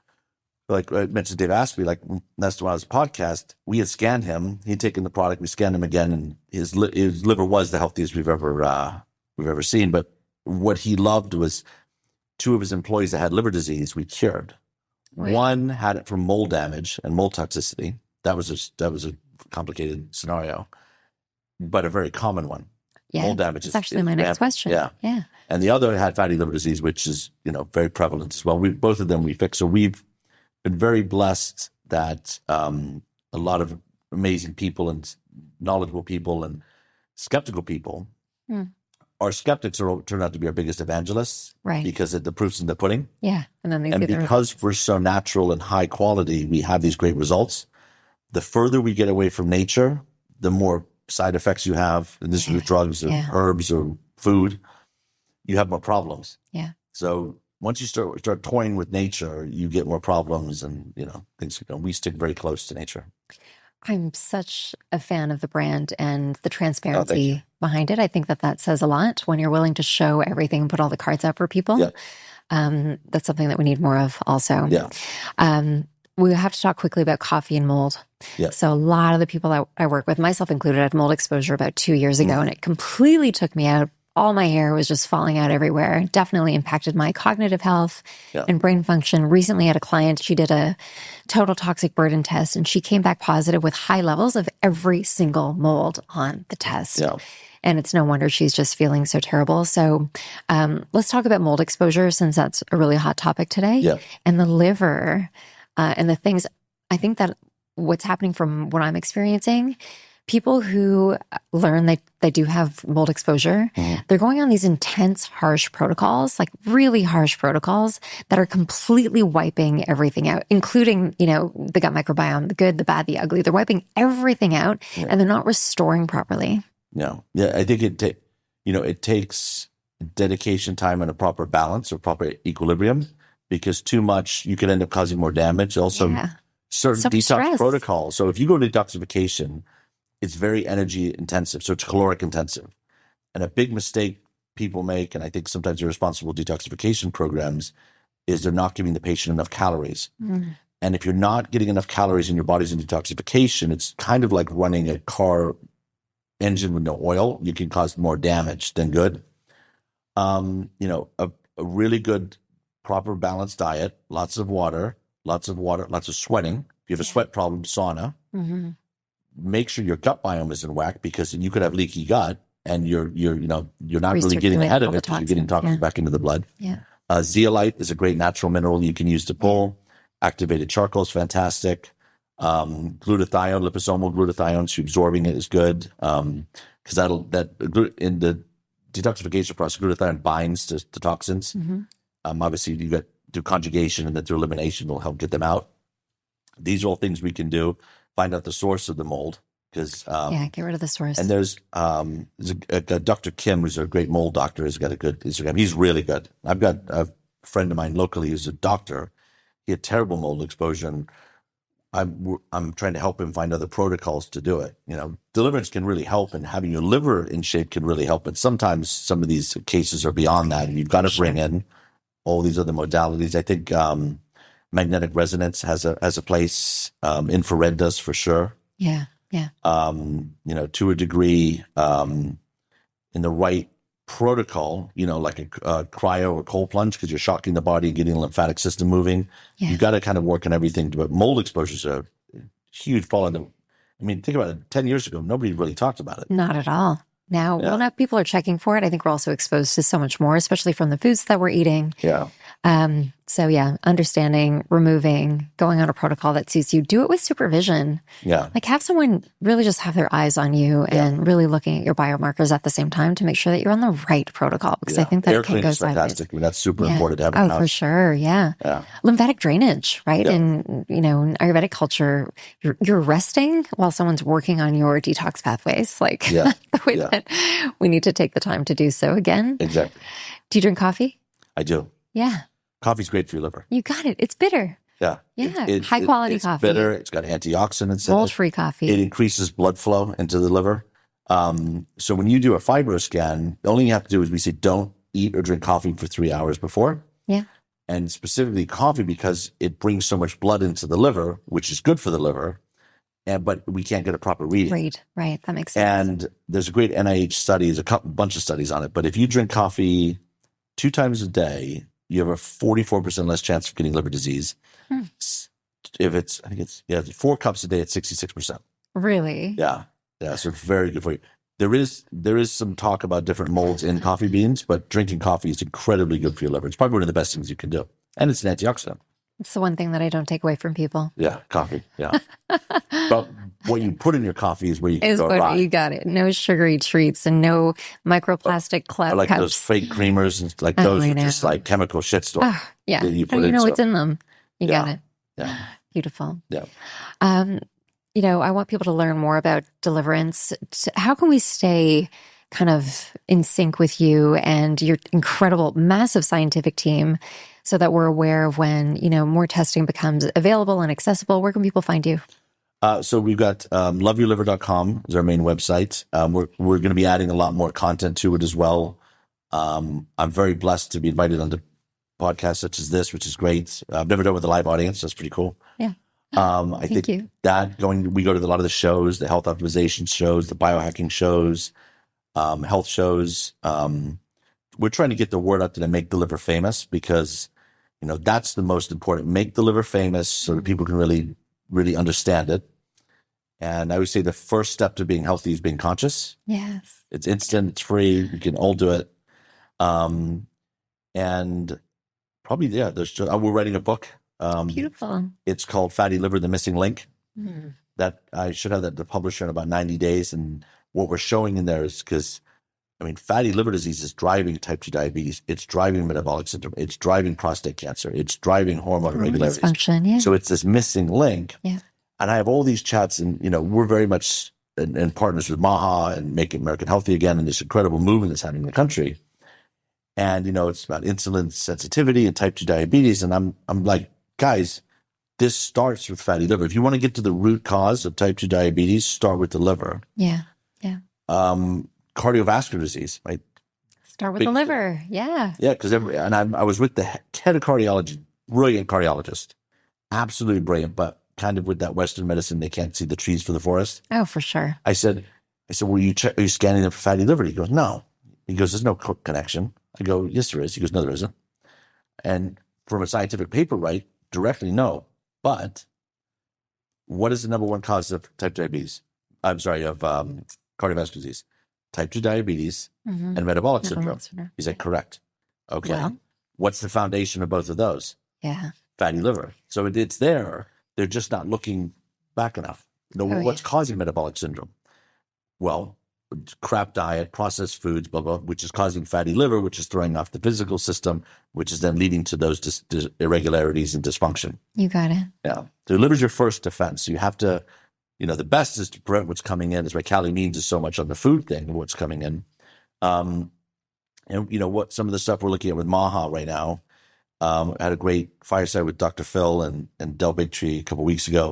like I mentioned Dave Asprey, like that's one of his podcast, we had scanned him. He'd taken the product, we scanned him again, and his, li- his liver was the healthiest we've ever, uh, we've ever seen. But what he loved was two of his employees that had liver disease, we cured. Right. One had it from mold damage and mold toxicity. That was a, that was a complicated scenario, but a very common one. Yeah, mold damage It's is actually is my next bad. question. Yeah. Yeah. And the other had fatty liver disease, which is, you know, very prevalent as well. We, both of them we fixed. So we've been very blessed that um, a lot of amazing people and knowledgeable people and skeptical people mm. our skeptics are turn out to be our biggest evangelists, right? Because it, the proof's in the pudding. Yeah, and then they and see because the we're so natural and high quality, we have these great results. The further we get away from nature, the more side effects you have. And this yeah. is with drugs or yeah. herbs or food, you have more problems. Yeah. So once you start start toying with nature, you get more problems, and you know things. You know, we stick very close to nature. I'm such a fan of the brand and the transparency oh, behind it. I think that that says a lot when you're willing to show everything, put all the cards out for people. Yeah. Um, that's something that we need more of also. Yeah. Um, we have to talk quickly about coffee and mold. Yeah. So a lot of the people that I work with, myself included, had mold exposure about two years ago, mm. and it completely took me out. All my hair was just falling out everywhere. It definitely impacted my cognitive health yeah. and brain function. Recently had a client, she did a total toxic burden test, and she came back positive with high levels of every single mold on the test. Yeah. And it's no wonder she's just feeling so terrible. So um, let's talk about mold exposure, since that's a really hot topic today. Yeah. And the liver uh, and the things, I think that what's happening from what I'm experiencing, people who learn that they do have mold exposure, mm-hmm. they're going on these intense, harsh protocols, like really harsh protocols that are completely wiping everything out, including, you know, the gut microbiome, the good, the bad, the ugly. They're wiping everything out yeah. and they're not restoring properly. No. Yeah, I think it takes, you know, it takes dedication, time, and a proper balance or proper equilibrium, because too much, you can end up causing more damage. Also, yeah. certain so detox stress. protocols. So if you go to detoxification, it's very energy intensive. So it's caloric intensive. And a big mistake people make, and I think sometimes irresponsible detoxification programs, is they're not giving the patient enough calories. Mm. And if you're not getting enough calories in your body's in detoxification, it's kind of like running a car engine with no oil. You can cause more damage than good. Um, you know, a, a really good, proper balanced diet, lots of water, lots of water, lots of sweating. If you have a sweat problem, sauna. Mm-hmm. Make sure your gut biome is in whack, because you could have leaky gut and you're, you're, you know, you're not really getting ahead of it because you're getting toxins yeah. back into the blood. Yeah. Uh, zeolite is a great natural mineral you can use to pull. Activated charcoal is fantastic. Um, glutathione, liposomal glutathione, so absorbing it is good. Um, cause that'll, that in the detoxification process, glutathione binds to, to toxins. Mm-hmm. Um, obviously you got through conjugation and then through elimination will help get them out. These are all things we can do. Find out the source of the mold, because um, yeah, get rid of the source. And there's um, there's a, a, a Doctor Kim, who's a great mold doctor. He's got a good Instagram. He's really good. I've got a friend of mine locally who's a doctor. He had terrible mold exposure, and I'm I'm trying to help him find other protocols to do it. You know, deliverance can really help, and having your liver in shape can really help. But sometimes some of these cases are beyond that, and you've got to bring in all these other modalities. I think. Um, Magnetic resonance has a has a place. Um, infrared does for sure. Yeah, yeah. Um, you know, to a degree, um, in the right protocol, you know, like a, a cryo or cold plunge, because you're shocking the body and getting the lymphatic system moving. Yeah. You got to kind of work on everything. But mold exposures are a huge problem. I mean, think about it. Ten years ago, nobody really talked about it. Not at all. Now, yeah. well, now people are checking for it. I think we're also exposed to so much more, especially from the foods that we're eating. Yeah. Um, so yeah, understanding, removing, going on a protocol that suits you. Do it with supervision. Yeah. Like have someone really just have their eyes on you yeah. and really looking at your biomarkers at the same time to make sure that you're on the right protocol. Because yeah. I think that air can cleaning go is fantastic. I mean, that's super yeah. important to have. Oh, for sure. Yeah. yeah. Lymphatic drainage, right? Yeah. And you know, in Ayurvedic culture, you're, you're resting while someone's working on your detox pathways. Like yeah. the way yeah. that we need to take the time to do so again. Exactly. Do you drink coffee? I do. Yeah. Coffee's great for your liver. You got it. It's bitter. Yeah. Yeah. It, it, High quality it, it's coffee. It's bitter. It's got antioxidants. Mold-free coffee. It increases blood flow into the liver. Um, so when you do a fibro scan, the only thing you have to do is we say don't eat or drink coffee for three hours before. Yeah. And specifically coffee, because it brings so much blood into the liver, which is good for the liver. And, but we can't get a proper reading. Right, right. That makes sense. And there's a great N I H study, there's a couple, bunch of studies on it. But if you drink coffee two times a day, you have a forty-four percent less chance of getting liver disease. Hmm. If it's, I think it's, yeah, four cups a day at sixty-six percent. Really? Yeah. Yeah. So it's very good for you. There is, there is some talk about different molds in coffee beans, but drinking coffee is incredibly good for your liver. It's probably one of the best things you can do. And it's an antioxidant. It's the one thing that I don't take away from people. Yeah. Coffee. Yeah. But what you put in your coffee is where you can Is go what wrong. you got it. No sugary treats and no microplastic cl- Or like cups. those fake creamers, and like Oh, those I are just know. like chemical shitstorm. Oh, yeah. that you How put do you in, know so- what's in them? You Yeah. got it. Yeah. Beautiful. Yeah. Um, you know, I want people to learn more about Deliverance. T- How can we stay kind of in sync with you and your incredible, massive scientific team so that we're aware of when, you know, more testing becomes available and accessible? Where can people find you? Uh, so we've got um, love your liver dot com is our main website. Um, we're we're going to be adding a lot more content to it as well. Um, I'm very blessed to be invited onto podcasts such as this, which is great. I've never done with a live audience. That's pretty cool. Yeah. Um, I Thank think you. that going, we go to a lot of the shows, the health optimization shows, the biohacking shows, um, health shows. Um, we're trying to get the word out there to make the liver famous because, you know, that's the most important. Make the liver famous so that people can really, really understand it. And I would say the first step to being healthy is being conscious. Yes. It's instant, it's free. You can all do it. Um, and probably, yeah, there's, uh, we're writing a book. Um, Beautiful. it's called Fatty Liver, The Missing Link. Mm. That I should have that the publisher in about ninety days. And what we're showing in there is because, I mean, fatty liver disease is driving type two diabetes. It's driving metabolic syndrome. It's driving prostate cancer. It's driving hormone irregularities. Dysfunction, yeah. So it's this missing link. Yeah. And I have all these chats, and, you know, we're very much in, in partners with MAHA and Make America Healthy Again, and this incredible movement that's happening in the country. And, you know, it's about insulin sensitivity and type two diabetes. And I'm, I'm like, guys, this starts with fatty liver. If you want to get to the root cause of type two diabetes, start with the liver. Yeah. Yeah. Um, cardiovascular disease, right? Start with Big- the liver. Yeah. Yeah, because every, and I, I was with the head of cardiology, brilliant cardiologist, absolutely brilliant, but kind of with that Western medicine, they can't see the trees for the forest. Oh, for sure. I said, I said, well, you che- are you scanning them for fatty liver? He goes, no. He goes, there's no co- connection. I go, yes, there is. He goes, no, there isn't. And from a scientific paper, right, directly, no. But what is the number one cause of type two diabetes? I'm sorry, of um, cardiovascular disease? Type two diabetes Mm-hmm. and metabolic syndrome. Syndrome. He said, correct. Okay. Well. What's the foundation of both of those? Yeah. Fatty liver. So it, it's there. They're just not looking back enough. You know, Oh, what's yeah. causing metabolic syndrome? Well, crap diet, processed foods, blah, blah, which is causing fatty liver, which is throwing off the physical system, which is then leading to those dis- dis- irregularities and dysfunction. You got it. Yeah. So liver's your first defense. So you have to, you know, the best is to prevent what's coming in. Is why Cali Means is so much on the food thing, what's coming in. Um, and, you know, what some of the stuff we're looking at with MAHA right now. Um, I had a great fireside with Doctor Phil and, and Del Bigtree a couple of weeks ago.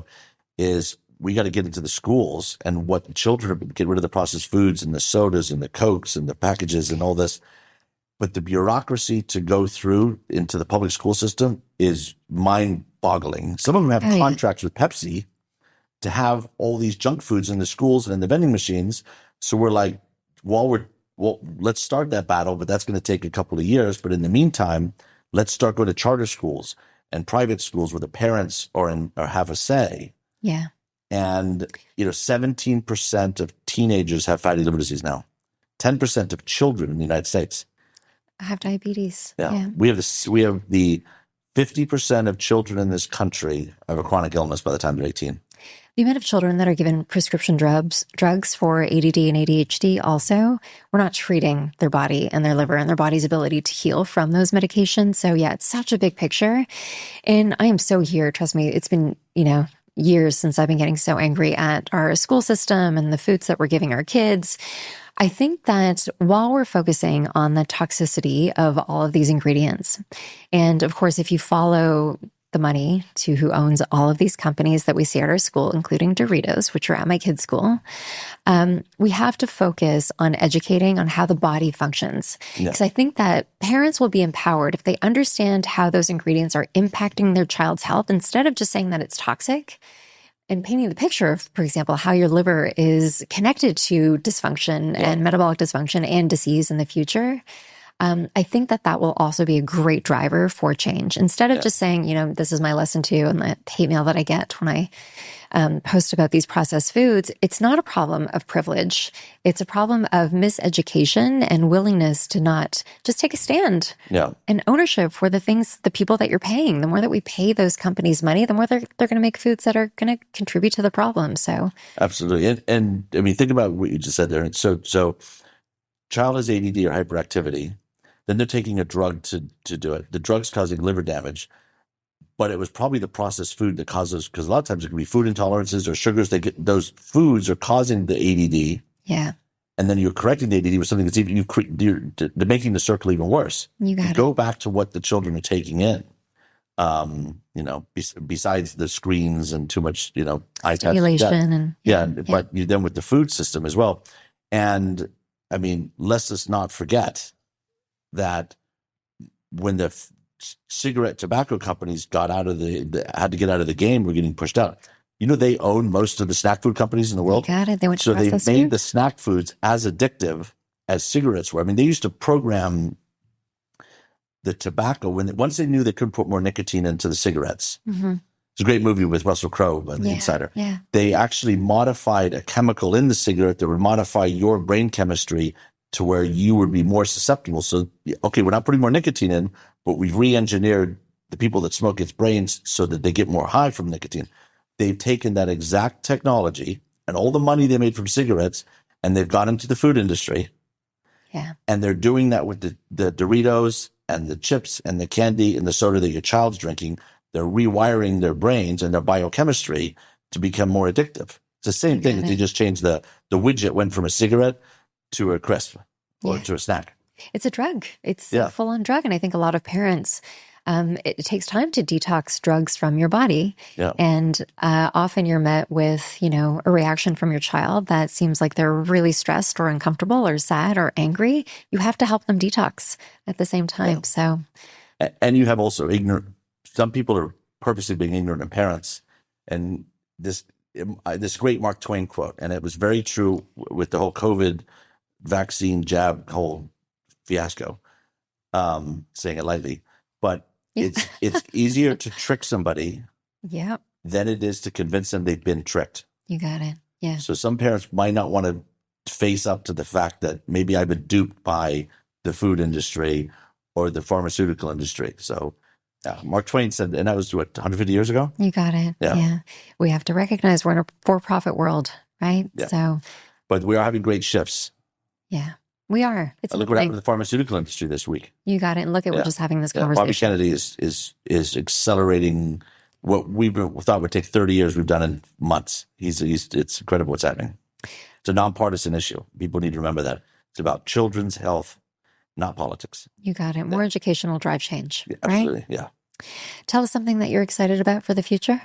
Is we got to get into the schools and what the children are, get rid of the processed foods and the sodas and the Cokes and the packages and all this. But the bureaucracy to go through into the public school system is mind boggling. Some of them have Oh, yeah. contracts with Pepsi to have all these junk foods in the schools and in the vending machines. So we're like, while we're, well, let's start that battle, but that's going to take a couple of years. But in the meantime, let's start going to charter schools and private schools where the parents are in or have a say. Yeah. And, you know, seventeen percent of teenagers have fatty liver disease now, ten percent of children in the United States. I have diabetes. Yeah. Yeah. We have this, we have the fifty percent of children in this country have a chronic illness by the time they're eighteen. The amount of children that are given prescription drugs, drugs for A D D and A D H D also, we're not treating their body and their liver and their body's ability to heal from those medications. So yeah, it's such a big picture. And I am so here. Trust me, it's been, you know, years since I've been getting so angry at our school system and the foods that we're giving our kids. I think that while we're focusing on the toxicity of all of these ingredients, and of course, if you follow the money to who owns all of these companies that we see at our school, including Doritos, which are at my kids' school, um, we have to focus on educating on how the body functions. Yeah. Because I think that parents will be empowered if they understand how those ingredients are impacting their child's health, instead of just saying that it's toxic and painting the picture of, for example, how your liver is connected to dysfunction Yeah. and metabolic dysfunction and disease in the future. Um, I think that that will also be a great driver for change. Instead of Yeah. just saying, you know, this is my lesson to you and the hate mail that I get when I um, post about these processed foods, it's not a problem of privilege. It's a problem of miseducation and willingness to not just take a stand Yeah. and ownership for the things, the people that you're paying. The more that we pay those companies money, the more they're, they're going to make foods that are going to contribute to the problem. So Absolutely. And, and I mean, think about what you just said there. And so, so child has A D D or hyperactivity, then they're taking a drug to, to do it. The drug's causing liver damage, but it was probably the processed food that causes, because a lot of times it can be food intolerances or sugars. They get, those foods are causing the A D D. yeah, And then you're correcting the A D D with something that's even, you, cre- you're, they're making the circle even worse. you got it. Go back to what the children are taking in. Um, you know, bes- besides the screens and too much, you know, iPads. Stimulation and Yeah, but you then with the food system as well. And I mean, let's just not forget that when the f- cigarette tobacco companies got out of the, the had to get out of the game, were getting pushed out. You know, they own most of the snack food companies in the You world. got it. They went to So they processed made food. the snack foods as addictive as cigarettes were. I mean, they used to program the tobacco when once they knew they could put more nicotine into the cigarettes. Mhm. It's a great movie with Russell Crowe, by The Yeah, Insider. yeah. They actually modified a chemical in the cigarette that would modify your brain chemistry to where you would be more susceptible. So, okay, we're not putting more nicotine in, but we've re-engineered the people that smoke its brains so that they get more high from nicotine. They've taken that exact technology and all the money they made from cigarettes, and they've gone into the food industry. Yeah. And they're doing that with the, the Doritos and the chips and the candy and the soda that your child's drinking. They're rewiring their brains and their biochemistry to become more addictive. It's the same thing. got They it. just changed the, the widget went from a cigarette to a crisp or Yeah. to a snack. It's a drug. It's Yeah. a full on drug. And I think a lot of parents, um, it, it takes time to detox drugs from your body. Yeah. And uh, often you're met with, you know, a reaction from your child that seems like they're really stressed or uncomfortable or sad or angry. You have to help them detox at the same time. So, A- And you have also ignorant, some people are purposely being ignorant of parents. And this, uh, this great Mark Twain quote, and it was very true with the whole COVID vaccine jab whole fiasco, um, saying it lightly, but Yeah. it's, it's easier to trick somebody yeah, than it is to convince them they've been tricked. you got it. Yeah. So some parents might not want to face up to the fact that maybe I've been duped by the food industry or the pharmaceutical industry. So yeah, Mark Twain said, and that was what, one hundred fifty years ago? You got it. Yeah. Yeah. We have to recognize we're in a for profit world, right? Yeah. So, But we are having great shifts. yeah, we are. It's Look what happened to happening. the pharmaceutical industry this week. You got it. And look at, Yeah. we're just having this Yeah, Bobby conversation. Kennedy is is is accelerating what we thought would take thirty years. We've done in months. He's, he's it's incredible what's happening. It's a nonpartisan issue. People need to remember that. It's about children's health, not politics. You got it. More education will drive change, Yeah, right? absolutely. Yeah. Tell us something that you're excited about for the future.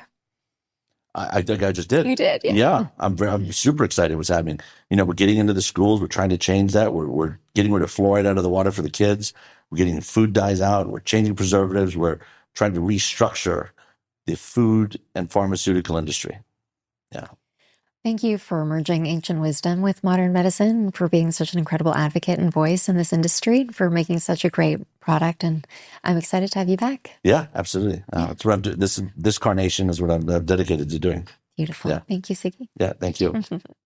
I, I think I just did. You did, yeah. Yeah, I'm very, I'm super excited what's happening. You know, we're getting into the schools. We're trying to change that. We're we're getting rid of fluoride out of the water for the kids. We're getting food dyes out. We're changing preservatives. We're trying to restructure the food and pharmaceutical industry. Yeah. Thank you for merging ancient wisdom with modern medicine, for being such an incredible advocate and voice in this industry, for making such a great product. And I'm excited to have you back. Yeah, absolutely. Uh, that's what I'm doing. This this carnation is what I'm uh, dedicated to doing. Beautiful. Yeah. Thank you, Siggy. Yeah, thank you.